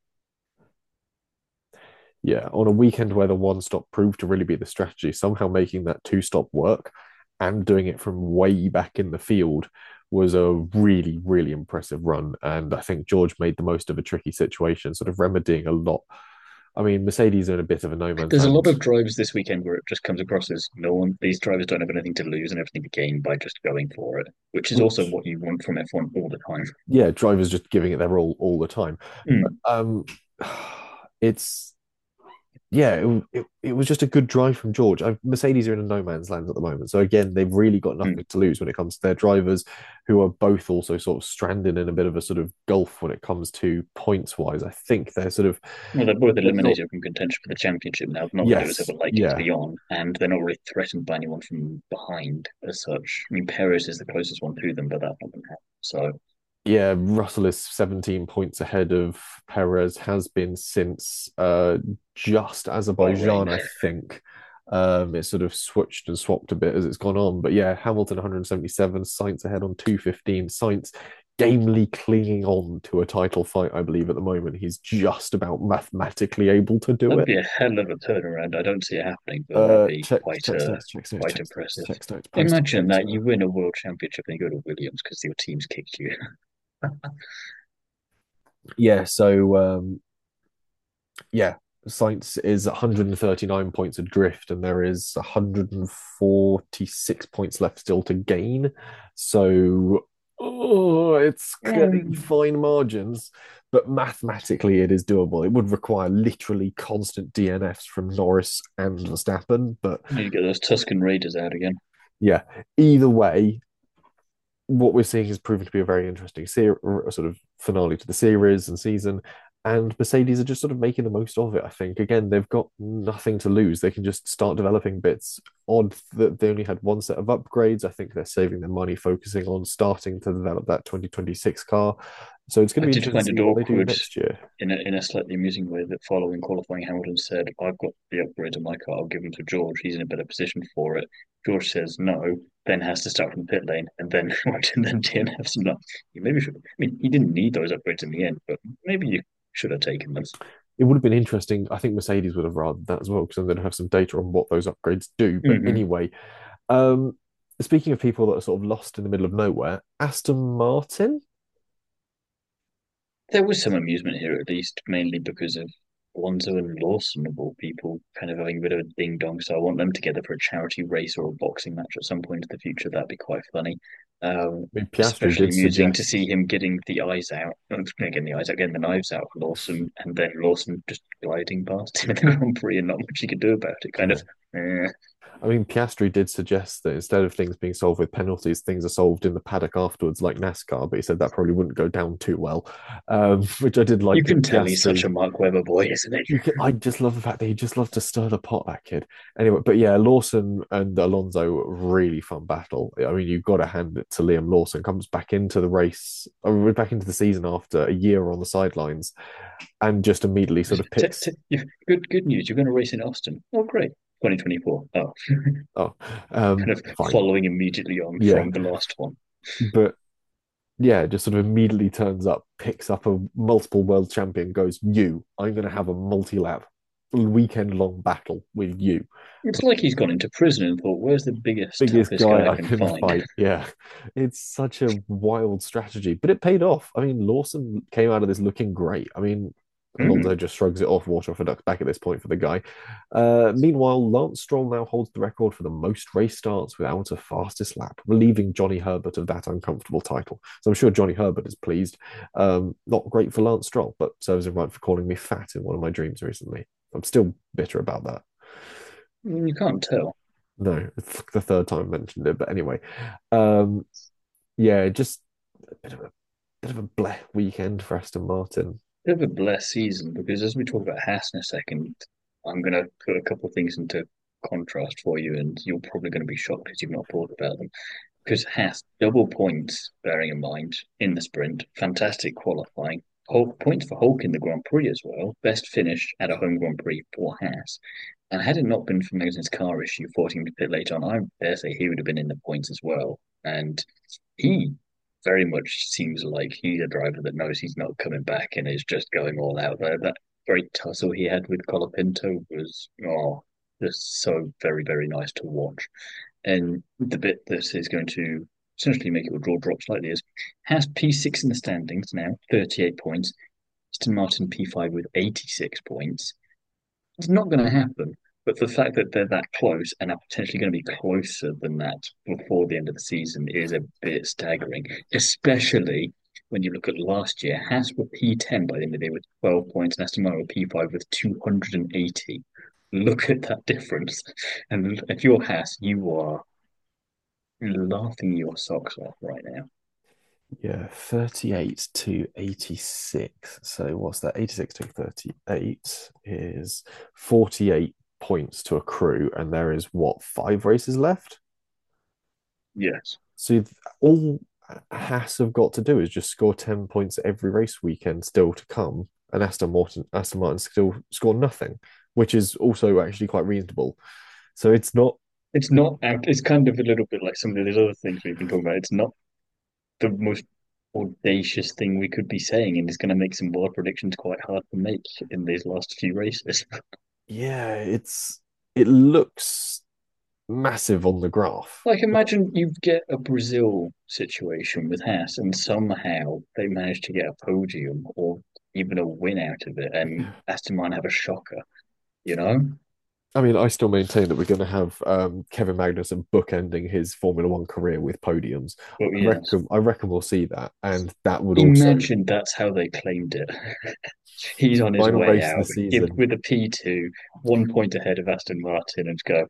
Yeah, on a weekend where the one stop proved to really be the strategy, somehow making that two stop work and doing it from way back in the field was a really, really impressive run. And I think George made the most of a tricky situation, sort of remedying a lot. I mean, Mercedes are in a bit of a no man's There's a lot land. of drives this weekend where it just comes across as no one, these drivers don't have anything to lose and everything to gain by just going for it, which is also Which, what you want from F one all the time. yeah, drivers just giving it their all all the time. Mm. Um, it's yeah, it, it, it was just a good drive from George. I, Mercedes are in a no man's land at the moment. So again, they've really got Mm. nothing to lose when it comes to their drivers, who are both also sort of stranded in a bit of a sort of gulf when it comes to points wise. I think they're sort of Well, they're both they're not, eliminated from contention for the championship now. Not that it was yes, ever likely to yeah, be on, and they're not really threatened by anyone from behind as such. I mean, Perez is the closest one to them, but that's not going to happen. So, yeah. Russell is seventeen points ahead of Perez, has been since uh just Azerbaijan, Bahrain. I think. Um, it's sort of switched and swapped a bit as it's gone on. But yeah, Hamilton one hundred seventy-seven, Sainz ahead on two fifteen. Sainz gamely clinging on to a title fight, I believe, at the moment. He's just about mathematically able to do That'd it. be a hell of a turnaround. I don't see it happening, but that'd Uh, be check, quite check uh, notes, check notes, quite check notes, impressive. check notes, post Imagine check that you notes. win a world championship and you go to Williams because your team's kicked you. Yeah, so um, yeah, Sainz is one hundred thirty-nine points adrift, and there is one hundred forty-six points left still to gain. So oh, it's getting Um, fine margins, but mathematically it is doable. It would require literally constant D N Fs from Norris and Verstappen, but you get those Tuscan Raiders out again. yeah, either way, what we're seeing is proven to be a very interesting ser- sort of finale to the series and season. And Mercedes are just sort of making the most of it. I think again they've got nothing to lose. They can just start developing bits. Odd that they only had one set of upgrades. I think they're saving their money, focusing on starting to develop that twenty twenty-six car. So it's going I to be did interesting to find see it what they do awkward next year. in a in a slightly amusing way that following qualifying, Hamilton said, "I've got the upgrades on my car. I'll give them to George. He's in a better position for it." George says no, then has to start from the pit lane, and then and then D N F's not. You maybe should. I mean, he didn't need those upgrades in the end, but maybe you should have taken them. It would have been interesting. I think Mercedes would have rather that as well because then they'd have some data on what those upgrades do. But Hmm. anyway, um, speaking of people that are sort of lost in the middle of nowhere, Aston Martin. There was some amusement here, at least, mainly because of Alonso and Lawson, of all people, kind of having a bit of a ding dong. So I want them together for a charity race or a boxing match at some point in the future. That'd be quite funny. Um, I mean, Piastri especially did amusing to suggest see him getting the eyes out, not getting the eyes out, getting the knives out for Lawson, and then Lawson just gliding past him in the Grand Prix and not much he could do about it. Kind yeah. of, eh. I mean, Piastri did suggest that instead of things being solved with penalties, things are solved in the paddock afterwards, like NASCAR. But he said that probably wouldn't go down too well, um, which I did You like can that tell he's such Piastri. a Mark Webber boy, isn't he? You can, I just love the fact that he just loves to stir the pot, that kid. Anyway, but yeah, Lawson and Alonso, really fun battle. I mean, you've got to hand it to Liam Lawson. Comes back into the race, or back into the season after a year on the sidelines, and just immediately sort of T- picks. t- yeah, good, good news. You're going to race in Austin. Oh, great. twenty twenty-four. Oh, Oh, um, kind of fine, following immediately on yeah, from the last one. but yeah, just sort of immediately turns up, picks up a multiple world champion, goes, "You, I'm going to have a multi lap, weekend long battle with you." It's like he's gone into prison and thought, "Where's the biggest, Biggest toughest guy guy I I can can find?" fight. Yeah, it's such a wild strategy, but it paid off. I mean, Lawson came out of this looking great. I mean, Alonso Mm. just shrugs it off, water off a duck's back at this point for the guy. Uh, meanwhile, Lance Stroll now holds the record for the most race starts without a fastest lap, relieving Johnny Herbert of that uncomfortable title. So I'm sure Johnny Herbert is pleased. Um, not great for Lance Stroll, but serves him right for calling me fat in one of my dreams recently. I'm still bitter about that. You can't tell. No, it's the third time I mentioned it, but anyway, um, yeah, just a bit of a bit of a bleh weekend for Aston Martin. Bit of a blessed season because as we talk about Haas in a second, I'm going to put a couple of things into contrast for you, and you're probably going to be shocked because you've not thought about them. Because Haas double points, bearing in mind in the sprint, fantastic qualifying, Hulk points for Hulk in the Grand Prix as well, best finish at a home Grand Prix for Haas. And had it not been for Magnussen's car issue, forcing him to pit later on, I dare say he would have been in the points as well. And he very much seems like he's a driver that knows he's not coming back and is just going all out there. That great tussle he had with Colapinto was oh, just so very, very nice to watch. And the bit that is going to essentially make it draw drop slightly is has P six in the standings now, thirty-eight points. Aston Martin P five with eighty-six points. It's not going to happen. But the fact that they're that close and are potentially going to be closer than that before the end of the season is a bit staggering, especially when you look at last year. Haas were P ten by the end of the day with twelve points, and Aston Martin were P five with two hundred eighty. Look at that difference. And if you're Haas, you are laughing your socks off right now. Yeah, thirty-eight to eighty-six. So what's that? eighty-six to thirty-eight is forty-eight points to accrue, and there is what, five races left? Yes. So all Haas have got to do is just score ten points every race weekend still to come, and Aston Martin Aston Martin still score nothing, which is also actually quite reasonable. So it's not It's not, it's kind of a little bit like some of these other things we've been talking about. It's not the most audacious thing we could be saying, and it's going to make some wild predictions quite hard to make in these last few races. Yeah, it's it looks massive on the graph. Like, imagine you get a Brazil situation with Haas, and somehow they manage to get a podium or even a win out of it, and Aston Martin have a shocker, you know? I mean, I still maintain that we're going to have um, Kevin Magnussen bookending his Formula One career with podiums. But I yes, reckon, I reckon we'll see that, and that would also imagine that's how they claimed it. He's on his final way race of the out give, season. with a P two, one point ahead of Aston Martin, and go,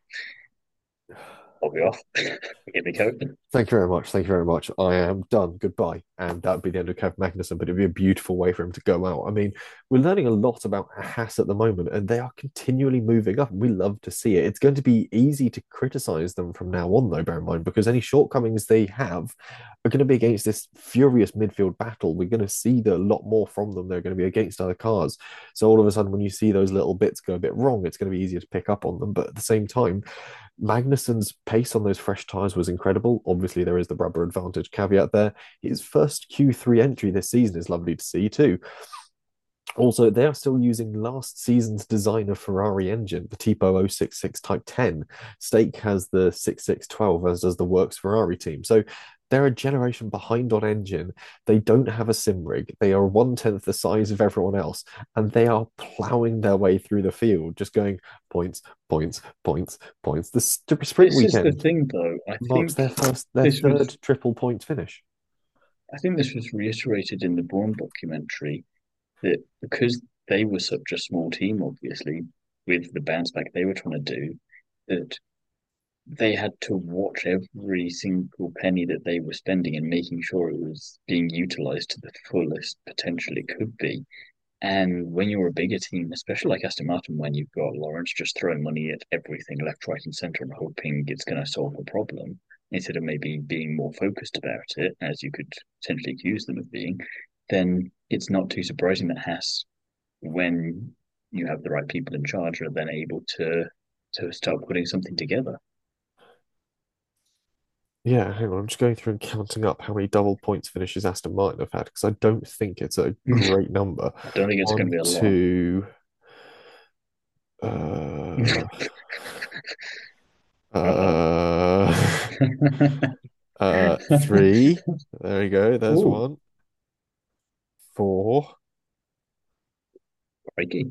I'll be off. Get me coat. Thank you very much. Thank you very much. I am done. Goodbye. And that would be the end of Kev Magnussen, but it'd be a beautiful way for him to go out. I mean, we're learning a lot about Haas at the moment, and they are continually moving up. We love to see it. It's going to be easy to criticize them from now on, though, bear in mind, because any shortcomings they have are going to be against this furious midfield battle. We're going to see the, a lot more from them. They're going to be against other cars. So all of a sudden, when you see those little bits go a bit wrong, it's going to be easier to pick up on them. But at the same time, Magnussen's pace on those fresh tyres was incredible. Obviously, there is the rubber advantage caveat there. His first Q three entry this season is lovely to see too. Also, they are still using last season's designer Ferrari engine, the Tipo oh six six Type ten. Stake has the six six twelve, as does the Works Ferrari team. So they're a generation behind on engine. They don't have a sim rig. They are one tenth the size of everyone else, and they are plowing their way through the field, just going points, points, points, points. The st- sprint This is the weekend thing, though. I marks think their first, their this third was, triple points finish. I think this was reiterated in the Braun documentary that because they were such a small team, obviously, with the bounce back they were trying to do, that they had to watch every single penny that they were spending and making sure it was being utilized to the fullest potential it could be. And when you're a bigger team, especially like Aston Martin, when you've got Lawrence just throwing money at everything left, right, and centre and hoping it's going to solve a problem, instead of maybe being more focused about it, as you could potentially accuse them of being, then it's not too surprising that Haas, when you have the right people in charge, are then able to to start putting something together. Yeah, hang on. I'm just going through and counting up how many double points finishes Aston Martin have had because I don't think it's a great number. I don't think it's going One, to be a lot. two, uh, uh, uh, three. There we go. There's Ooh, one. Four. crikey.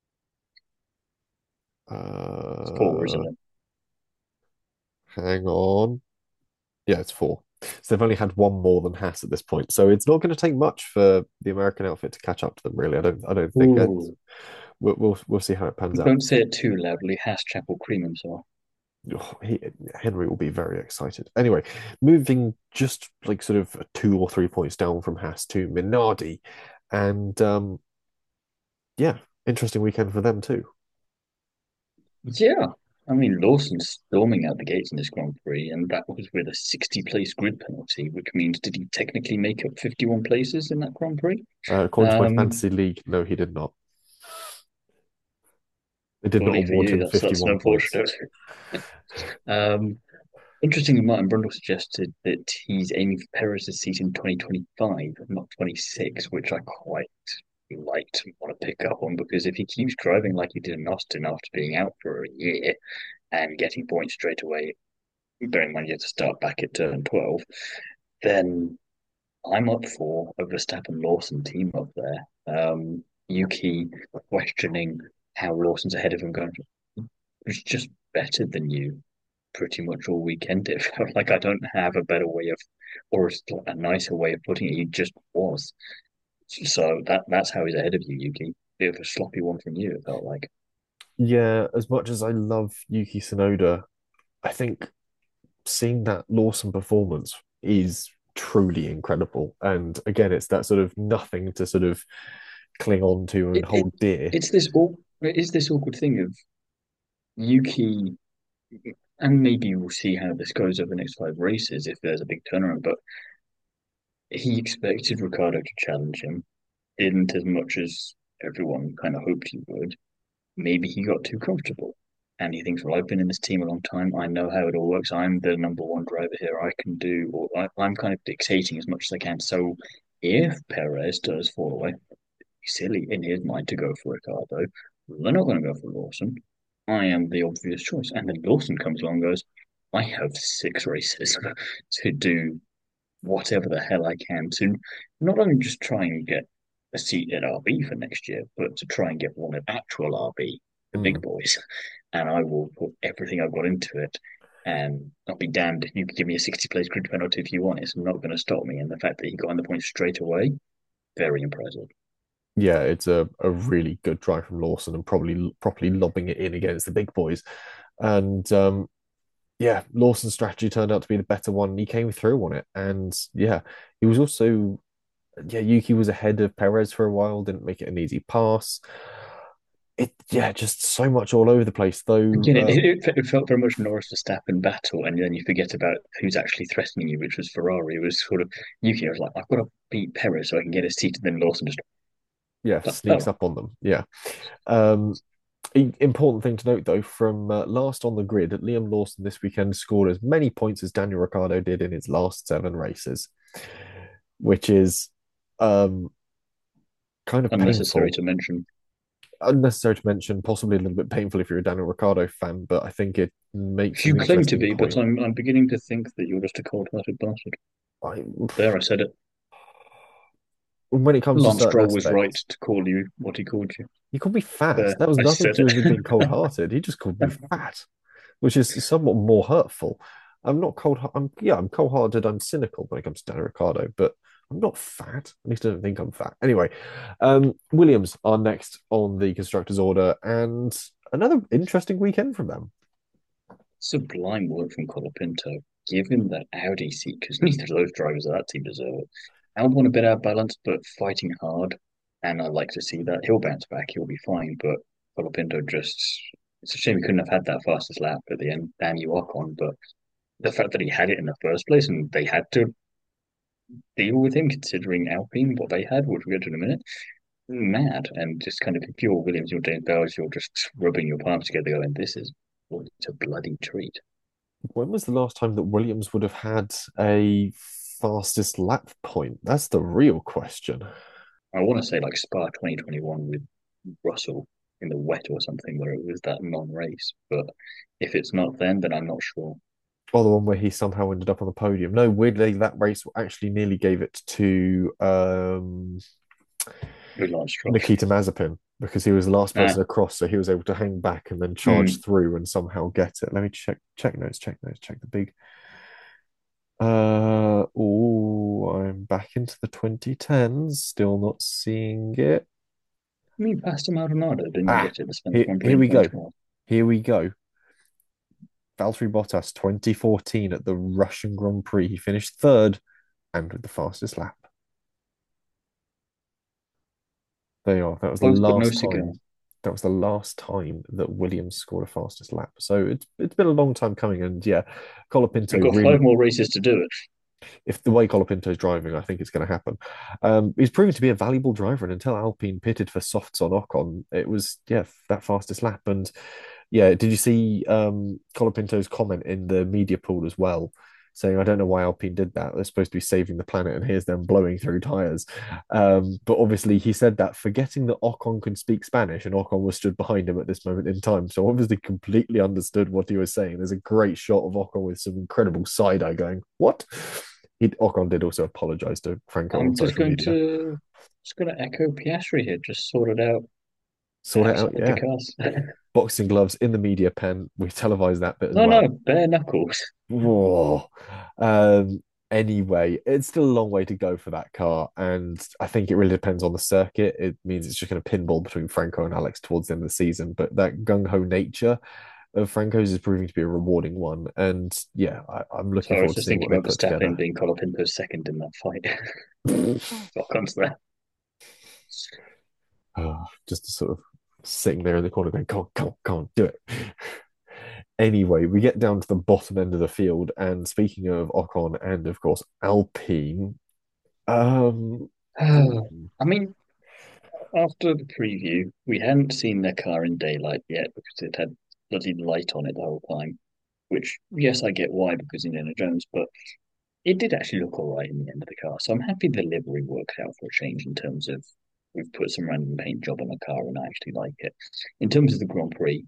It's four, Uh, isn't it? hang on. Yeah, it's four. So they've only had one more than Haas at this point. So it's not going to take much for the American outfit to catch up to them, really. I don't I don't think it's Ooh. we'll we'll, we'll see how it pans out. Don't say it too loudly. Haas Chap will cream himself. Oh, he, Henry will be very excited. Anyway, moving just like sort of two or three points down from Haas to Minardi. And um yeah, interesting weekend for them too. Yeah. I mean, Lawson's storming out the gates in this Grand Prix, and that was with a sixty place grid penalty, which means did he technically make up fifty-one places in that Grand Prix? Uh, according to my Um, fantasy league, no, he did not. They did not Only for award you, him that's that's fifty-one points. unfortunate. Um, Interestingly, Martin Brundle suggested that he's aiming for Perez's seat in twenty twenty-five, not twenty-six, which I quite like to want to pick up on because if he keeps driving like he did in Austin after being out for a year and getting points straight away, bearing in mind you have to start back at turn twelve, then I'm up for a Verstappen Lawson team up there. Um, Yuki questioning how Lawson's ahead of him, going, it's just better than you pretty much all weekend. It felt like I don't have a better way of, or a nicer way of putting it. He just was. So that that's how he's ahead of you, Yuki. Bit of a sloppy one from you, it felt like. Yeah, as much as I love Yuki Tsunoda, I think seeing that Lawson performance is truly incredible. And again, it's that sort of nothing to sort of cling on to and It, it hold dear. it's this all it is this awkward thing of Yuki, and maybe we'll see how this goes over the next five races if there's a big turnaround. But he expected Ricardo to challenge him, didn't as much as everyone kind of hoped he would. Maybe he got too comfortable. And he thinks, well, I've been in this team a long time. I know how it all works. I'm the number one driver here. I can do, or I, I'm kind of dictating as much as I can. So if Perez does fall away, silly in his mind to go for Ricardo, they're not going to go for Lawson. I am the obvious choice. And then Lawson comes along and goes, I have six races to do whatever the hell I can to not only just try and get a seat at R B for next year, but to try and get one at actual R B, the big Mm. boys. And I will put everything I've got into it. And I'll be damned. You can give me a sixty place grid penalty if you want. It's not going to stop me. And the fact that he got on the point straight away, very impressive. Yeah, it's a, a really good drive from Lawson and probably properly lobbing it in against the big boys. And um, yeah, Lawson's strategy turned out to be the better one. He came through on it. And yeah, he was also, yeah, Yuki was ahead of Perez for a while, didn't make it an easy pass. It, yeah, just so much all over the place, though. Again, it, Um, it, it felt very much Norris Verstappen battle, and then you forget about who's actually threatening you, which was Ferrari. It was sort of Yuki was like, I've got to beat Perez so I can get a seat, and then Lawson just, yeah, oh, sneaks up on them. Yeah. Um, i- important thing to note, though, from uh, last on the grid, Liam Lawson this weekend scored as many points as Daniel Ricciardo did in his last seven races, which is um, kind of unnecessary painful. to mention. Unnecessary to mention, possibly a little bit painful if you're a Daniel Ricciardo fan, but I think it makes You an claim to interesting be, but point. I'm I'm beginning to think that you're just a cold-hearted bastard. I, There, I said it. when it comes to Lance certain Stroll was right aspects, to call you what he called you. he called me fat. There, That was I nothing said to do with him being it. cold-hearted. He just called me fat, which is somewhat more hurtful. I'm not cold. I'm yeah, I'm cold-hearted. I'm cynical when it comes to Daniel Ricciardo, but I'm not fat. At least I don't think I'm fat. Anyway, um, Williams are next on the constructors' order, and another interesting weekend from them. Sublime work from Colapinto. Give him that Audi seat because neither of those drivers of that team deserve it. Albon a bit out balanced, but fighting hard, and I like to see that. He'll bounce back. He'll be fine. But Colapinto just. It's a shame he couldn't have had that fastest lap at the end. Damn you, Ocon. But the fact that he had it in the first place and they had to deal with him, considering Alpine, what they had, which we'll get to in a minute, mad. And just kind of, if you're Williams, you're James Bowles, you're just rubbing your palms together going, this is well, it's a bloody treat. When was the last time that Williams would have had a fastest lap point? That's the real question. I want to say like Spa twenty twenty-one with Russell in the wet or something, where it was that non-race. But if it's not then, then I'm not sure. Or the one where he somehow ended up on the podium. No, weirdly, that race actually nearly gave it to um, With Lance Stroll. Nikita Mazepin because he was the last Ah, person across, so he was able to hang back and then charge hmm. through and somehow get it. Let me check, check notes, check notes, check the big. Uh, oh, I'm back into the twenty tens, still not seeing it. I mean, Pastor Maldonado didn't Ah, get it. The Spence here, Grand Prix here in we go. twenty twelve. Here we go. Valtteri Bottas, twenty fourteen at the Russian Grand Prix. He finished third and with the fastest lap. There you are. That was the Close but no last cigar. time. That was the last time that Williams scored a fastest lap. So it's it's been a long time coming. And yeah, Colapinto We've got really, five more races to do it. if the way Colapinto's driving, I think it's going to happen. Um, he's proven to be a valuable driver, and until Alpine pitted for softs on Ocon, it was yeah that fastest lap. And yeah, did you see um, Colapinto's comment in the media pool as well, saying I don't know why Alpine did that. They're supposed to be saving the planet, and here's them blowing through tires. Um, but obviously, he said that forgetting that Ocon can speak Spanish, and Ocon was stood behind him at this moment in time. So obviously, completely understood what he was saying. There's a great shot of Ocon with some incredible side eye going, "What?" He, Ocon did also apologise to Franco I'm on just social going media. to just going to echo Piastri here. Just sort it out Sort it out, outside the yeah. cars. Boxing gloves in the media pen. We televised that bit as No, well. no, bare knuckles. Whoa. Um, anyway, it's still a long way to go for that car, and I think it really depends on the circuit. It means it's just going to pinball between Franco and Alex towards the end of the season, but that gung ho nature of Franco's is proving to be a rewarding one, and yeah, I, I'm So looking I was forward to just seeing thinking what they about put Verstappen together. being Colapinto's second in that fight. What comes there? Oh, just sort of sitting there in the corner going, "Come on, come on, come on, do it." Anyway, we get down to the bottom end of the field, and speaking of Ocon and of course Alpine, um, I mean, after the preview, we hadn't seen their car in daylight yet because it had bloody light on it the whole time. Which, yes, I get why because Indiana Jones, but it did actually look all right in the end of the car. So I'm happy the livery worked out for a change in terms of we've put some random paint job on a car and I actually like it. In terms of the Grand Prix,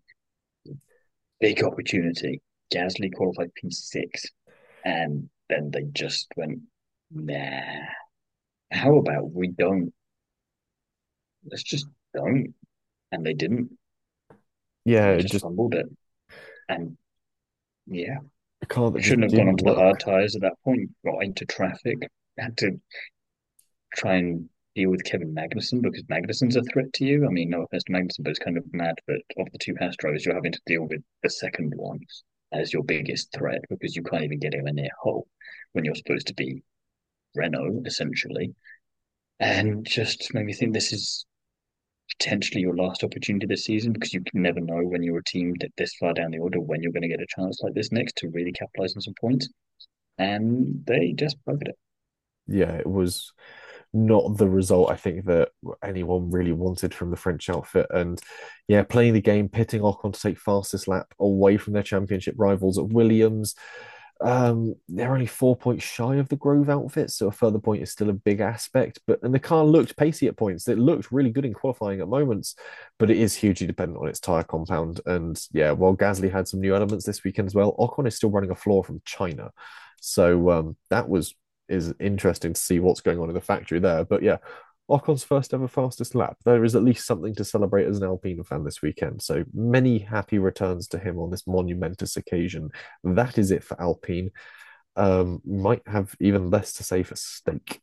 big opportunity. Gasly qualified P six, and then they just went, nah. How about we don't? Let's just don't. And they didn't. Yeah, They it just just fumbled it. And yeah, a car that just shouldn't have gone didn't onto the hard work. tyres at that point. Got into traffic. Had to try and deal with Kevin Magnussen because Magnussen's a threat to you. I mean, no offense to Magnussen, but it's kind of mad that of the two Haas drivers, you're having to deal with the second one as your biggest threat because you can't even get him in near hole when you're supposed to be Renault, essentially. And just made me think this is potentially your last opportunity this season because you can never know when you're a team that this far down the order when you're going to get a chance like this next to really capitalize on some points. And they just buggered it. Yeah, it was not the result I think that anyone really wanted from the French outfit. And yeah, playing the game, pitting Ocon to take fastest lap away from their championship rivals at Williams. Um, they're only four points shy of the Grove outfit, so a further point is still a big aspect. But and the car looked pacey at points. It looked really good in qualifying at moments, but it is hugely dependent on its tire compound. And yeah, while Gasly had some new elements this weekend as well, Ocon is still running a floor from China, so um, that was is interesting to see what's going on in the factory there. But yeah, Ocon's first ever fastest lap. There is at least something to celebrate as an Alpine fan this weekend. So many happy returns to him on this monumentous occasion. That is it for Alpine. Um, might have even less to say for Stake.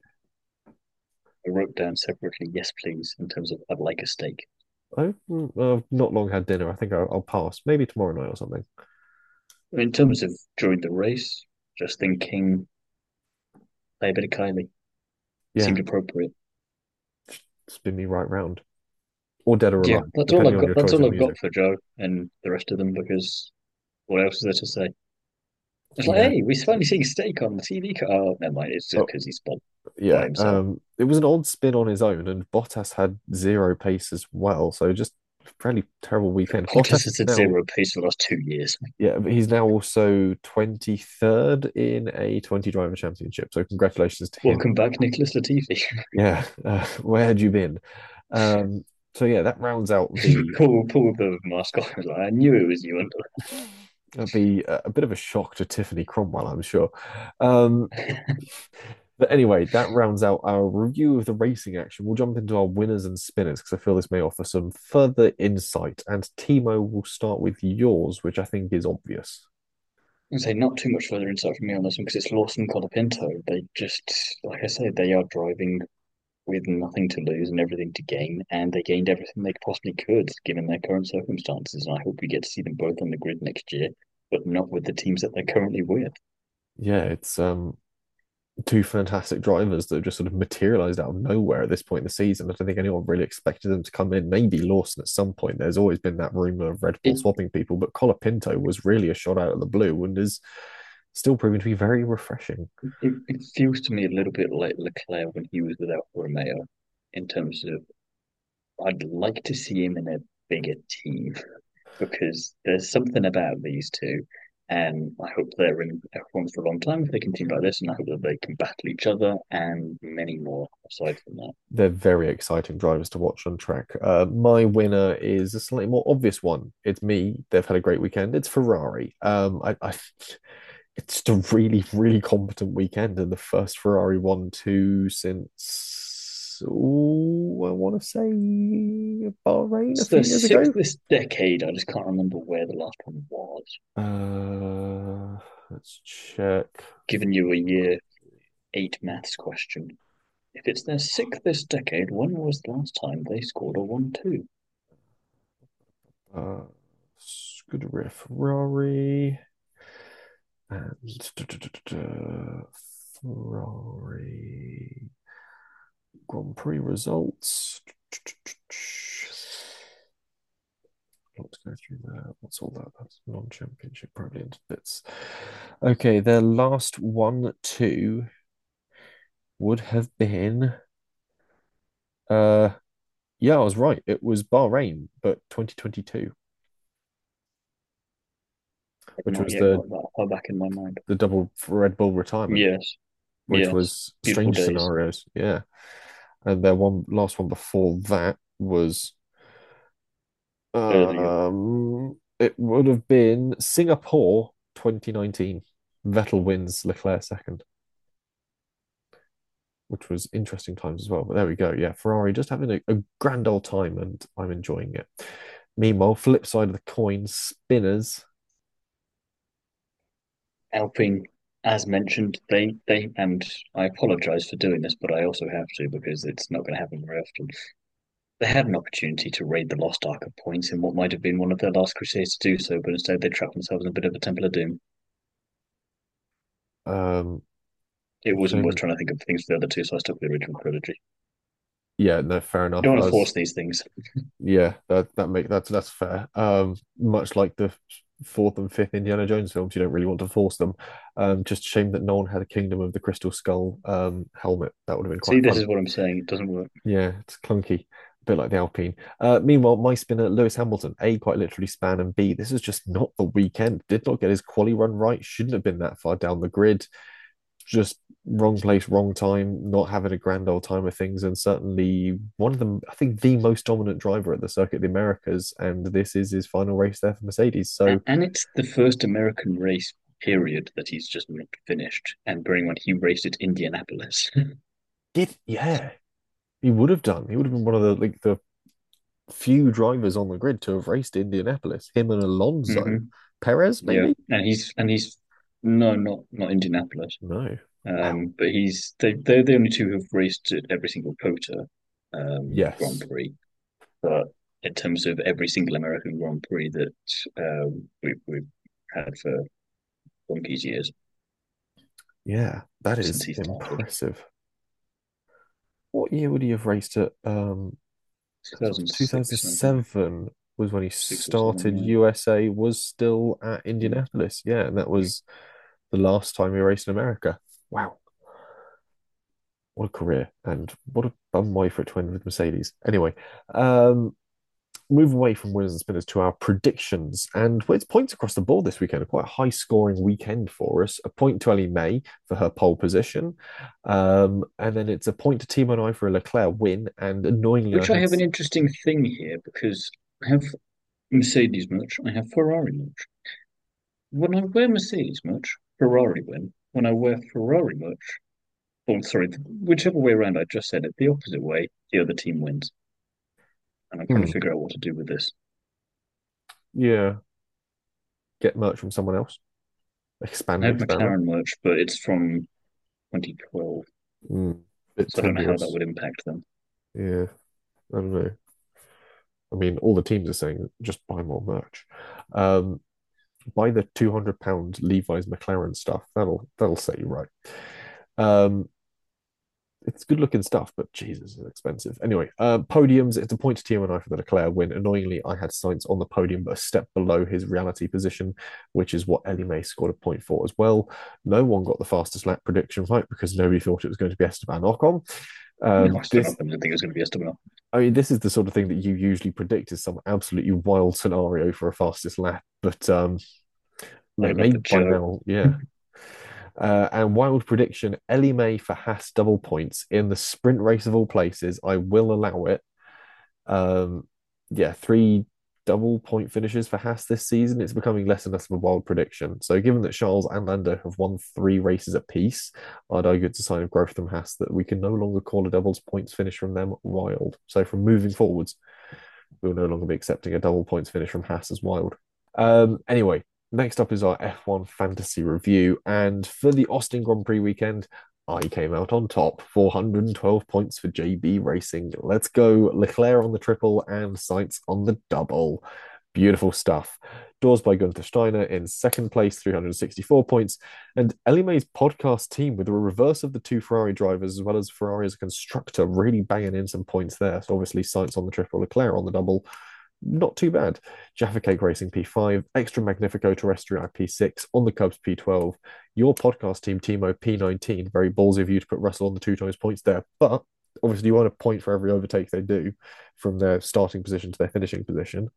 I wrote down separately, yes, please, in terms of I'd like a steak. I've uh, not long had dinner. I think I'll, I'll pass. Maybe tomorrow night or something. In terms of during the race, just thinking play a bit of Kylie Yeah, seemed appropriate. spin me right round. Or Dead or Yeah, Alive, that's all depending I've on got. your That's choice all of I've got music. for Joe and the rest of them because what else is there to say? It's like, Yeah. hey, we're finally seeing steak on the T V. Oh, never mind. It's just Oh, because he's spun by yeah. himself. Um, it was an odd spin on his own, and Bottas had zero pace as well. So just fairly terrible weekend. Bottas Bottas has is had now, zero pace for the last two years. yeah, but he's now also twenty-third in a twenty driver championship. So congratulations to him. Welcome back, Nicholas Latifi. Yeah, uh, where had you been? Um, so yeah, that rounds out the pull, pull the mask off. Like, I knew it was you. that'd be a, a bit of a shock to Tiffany Cromwell, I'm sure. Um, but anyway, that rounds out our review of the racing action. We'll jump into our winners and spinners because I feel this may offer some further insight. And Timo will start with yours, which I think is obvious. I say not too much further insight from me on this one because it's Lawson Colapinto. They just, like I said, they are driving with nothing to lose and everything to gain, and they gained everything they possibly could given their current circumstances. And I hope we get to see them both on the grid next year, but not with the teams that they're currently with. Yeah, it's um two fantastic drivers that have just sort of materialized out of nowhere at this point in the season. I don't think anyone really expected them to come in. Maybe Lawson at some point. There's always been that rumor of Red Bull It, swapping people, but Colapinto was really a shot out of the blue and is still proving to be very refreshing. it, it feels to me a little bit like Leclerc when he was without Romeo, in terms of I'd like to see him in a bigger team because there's something about these two. And I hope they're in F one for a long time if they continue like this, and I hope that they can battle each other and many more aside from that. They're very exciting drivers to watch on track. Uh, my winner is a slightly more obvious one. It's me. They've had a great weekend. It's Ferrari. Um, I, I it's just a really, really competent weekend and the first Ferrari one two since oh, I want to say Bahrain a It's few the years sixth ago. this decade. I just can't remember where the last one was. Uh, let's check. Giving you a year eight maths question. If it's their sixth this decade, when was the last time they scored a one two? Uh, Scuderia Ferrari and Ferrari Grand Prix results. Let's go through that. What's all that? That's non-championship, probably into bits. Okay, their last one, two would have been. Uh, yeah, I was right. It was Bahrain, but twenty twenty-two. I've which not was yet the got that far back in my mind. the double Red Bull retirement, Yes, which yes, was beautiful strange days. scenarios. Yeah. And their one last one before that was Birmingham. um it would have been Singapore twenty nineteen. Vettel wins, Leclerc second, which was interesting times as well. But there we go. Yeah, Ferrari just having a, a grand old time, and I'm enjoying it. Meanwhile, flip side of the coin, spinners. Alpine, as mentioned, they they and I apologise for doing this, but I also have to because it's not going to happen very often. They had an opportunity to raid the Lost Ark of points in what might have been one of their last crusades to do so, but instead they trapped themselves in a bit of a Temple of Doom. Um, It wasn't worth shame. trying to think of things for the other two, so I stuck with the original trilogy. Yeah, no, fair You don't enough. want to As force these things. Yeah, that that make that's that's fair. Um, much like the fourth and fifth Indiana Jones films, you don't really want to force them. Um, just a shame that no one had a Kingdom of the Crystal Skull um helmet. That would have been See, quite this fun. is what I'm saying. It doesn't work. Yeah, it's clunky, a bit like the Alpine. Uh, meanwhile, my spinner Lewis Hamilton, A quite literally span, and B, this is just not the weekend. Did not get his quali run right. Shouldn't have been that far down the grid. Just wrong place, wrong time, not having a grand old time of things, and certainly one of them, I think, the most dominant driver at the Circuit of the Americas, and this is his final race there for Mercedes. So, And it's the first American race period that he's just not finished. And bearing in mind he raced at Indianapolis. did yeah, he would have done. He would have been one of the like the few drivers on the grid to have raced Indianapolis. Him and Alonso, hmm Perez, Yeah, maybe. and he's and he's no, not not Indianapolis. No, wow, Um, but he's they they're the only two who've raced at every single COTA um, Grand yes, Prix. But in terms of every single American Grand Prix that um, we've we've had for donkey's years yeah, that since is he started, impressive. What year would he have raced at? Um, two thousand six maybe two thousand seven was when he six or seven. started. Yeah. U S A was still at Mm. Indianapolis. Yeah, and that was the last time he raced in America. Wow, what a career, and what a bum way for it to end with Mercedes. Anyway, um, move away from winners and spinners to our predictions. And well, it's points across the board this weekend, a quite high scoring weekend for us. A point to Ellie May for her pole position. Um, and then it's a point to Timo and I for a Leclerc win. And annoyingly, I Which I had have an interesting thing here because I have Mercedes merch, I have Ferrari merch. When I wear Mercedes merch, Ferrari win. When I wear Ferrari merch, oh sorry, whichever way around I just said it, the opposite way, the other team wins. And I'm trying to hmm, figure out what to do with this. yeah, get merch from someone else, I expand, have experiment. McLaren merch, but it's from twenty twelve, Mm, bit so I don't know how that tenuous. would impact them. Yeah, I don't know. I mean, all the teams are saying just buy more merch. Um, buy the two hundred pound Levi's McLaren stuff. That'll that'll set you right. Um, it's good looking stuff, but Jesus, it's expensive. Anyway, uh, podiums. It's a point to T M and I for the Leclerc win. Annoyingly, I had Sainz on the podium, but a step below his reality position, which is what Ellie May scored a point for as well. No one got the fastest lap prediction right because nobody thought it was going to be Esteban Ocon. No, Um, I still this, don't think it was going to be Esteban. I mean, this is the sort of thing that you usually predict is some absolutely wild scenario for a fastest lap, but um, I look, remember maybe by Joe. now, yeah. Uh, and wild prediction, Ellie May for Haas double points in the sprint race of all places. I will allow it. Um, yeah, three double point finishes for Haas this season. It's becoming less and less of a wild prediction. So, given that Charles and Lando have won three races apiece, I'd argue it's a sign of growth from Haas that we can no longer call a doubles points finish from them wild. So, from moving forwards, we'll no longer be accepting a double points finish from Haas as wild. Um, anyway, next up is our F one fantasy review. And for the Austin Grand Prix weekend, I came out on top, four hundred twelve points for J B Racing. Let's go. Leclerc on the triple and Sainz on the double. Beautiful stuff. Doors by Gunther Steiner in second place, three hundred sixty-four points. And Ellie Mae's podcast team, with the reverse of the two Ferrari drivers, as well as Ferrari as a constructor, really banging in some points there. So obviously, Sainz on the triple, Leclerc on the double. Not too bad. Jaffa Cake Racing P five, Extra Magnifico Terrestrial P six, On the Cubs P twelve, your podcast team, Timo P nineteen. Very ballsy of you to put Russell on the two times points there. But obviously, you want a point for every overtake they do from their starting position to their finishing position.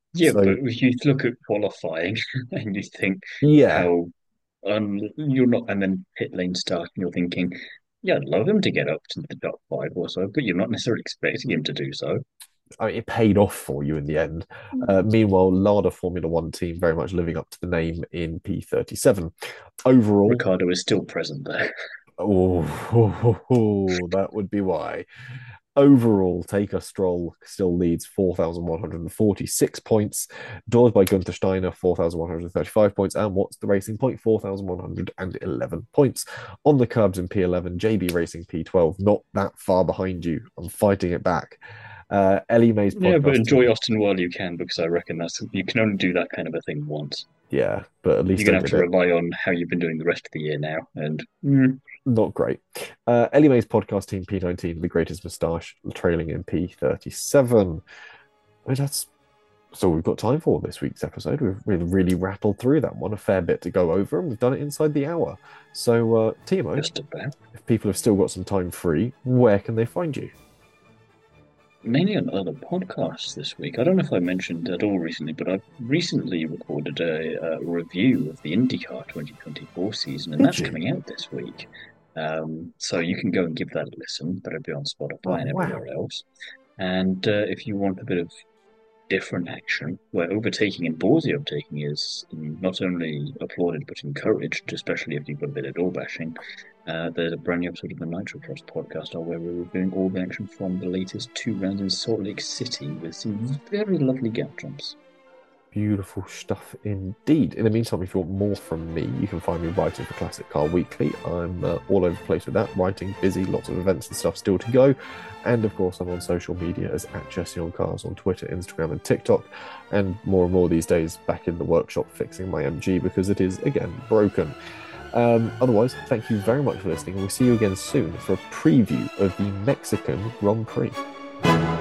Yeah, So, but if you look at qualifying and you think yeah, how um you're not, and then pit lane start, and you're thinking, yeah, I'd love him to get up to the top five or so, but you're not necessarily expecting him to do so. I mean, it paid off for you in the end. Uh, meanwhile, Lada Formula One team very much living up to the name in P thirty-seven. Overall, Ricardo is still present there. oh, oh, oh, oh, that would be why. Overall, Taker Stroll still leads four thousand one hundred forty-six points, doors by Gunther Steiner four thousand one hundred thirty-five points, and what's the Racing Point four thousand one hundred eleven points. On the curbs in P eleven, J B Racing P twelve, not that far behind you. I'm fighting it back. Uh, Ellie Mae's Yeah, but podcast enjoy team. Austin while you can, because I reckon that's you can only do that kind of a thing once. Yeah, but at You're least I gonna have did to it. rely on how you've been doing the rest of the year now, and mm, Not great. Uh, Ellie Mae's podcast team P nineteen, the greatest moustache, trailing in P thirty-seven. I mean, that's that's all we've got time for this week's episode. We've really, really rattled through that one, a fair bit to go over, and we've done it inside the hour. So, uh, Timo, just about. if people have still got some time free, where can they find you? Mainly on other podcasts this week. I don't know if I mentioned at all recently, but I've recently recorded a, a review of the IndyCar twenty twenty-four season, and Did that's you? coming out this week. Um, so you can go and give that a listen. That'll be on Spotify Oh, and wow. everywhere else. And uh, if you want a bit of different action, where overtaking and ballsy overtaking is not only applauded but encouraged, especially if you've got a bit of door bashing. Uh, there's a brand new episode of the Nitro Cross podcast where we're reviewing all the action from the latest two rounds in Salt Lake City with some very lovely gap jumps. Beautiful stuff indeed. In the meantime, if you want more from me, you can find me writing for Classic Car Weekly. I'm uh, all over the place with that, writing, busy, lots of events and stuff still to go. And of course, I'm on social media as at Jesse on Cars on Twitter, Instagram, and TikTok. And more and more these days, back in the workshop fixing my M G because it is again broken. Um, otherwise, thank you very much for listening, and we'll see you again soon for a preview of the Mexican Grand Prix.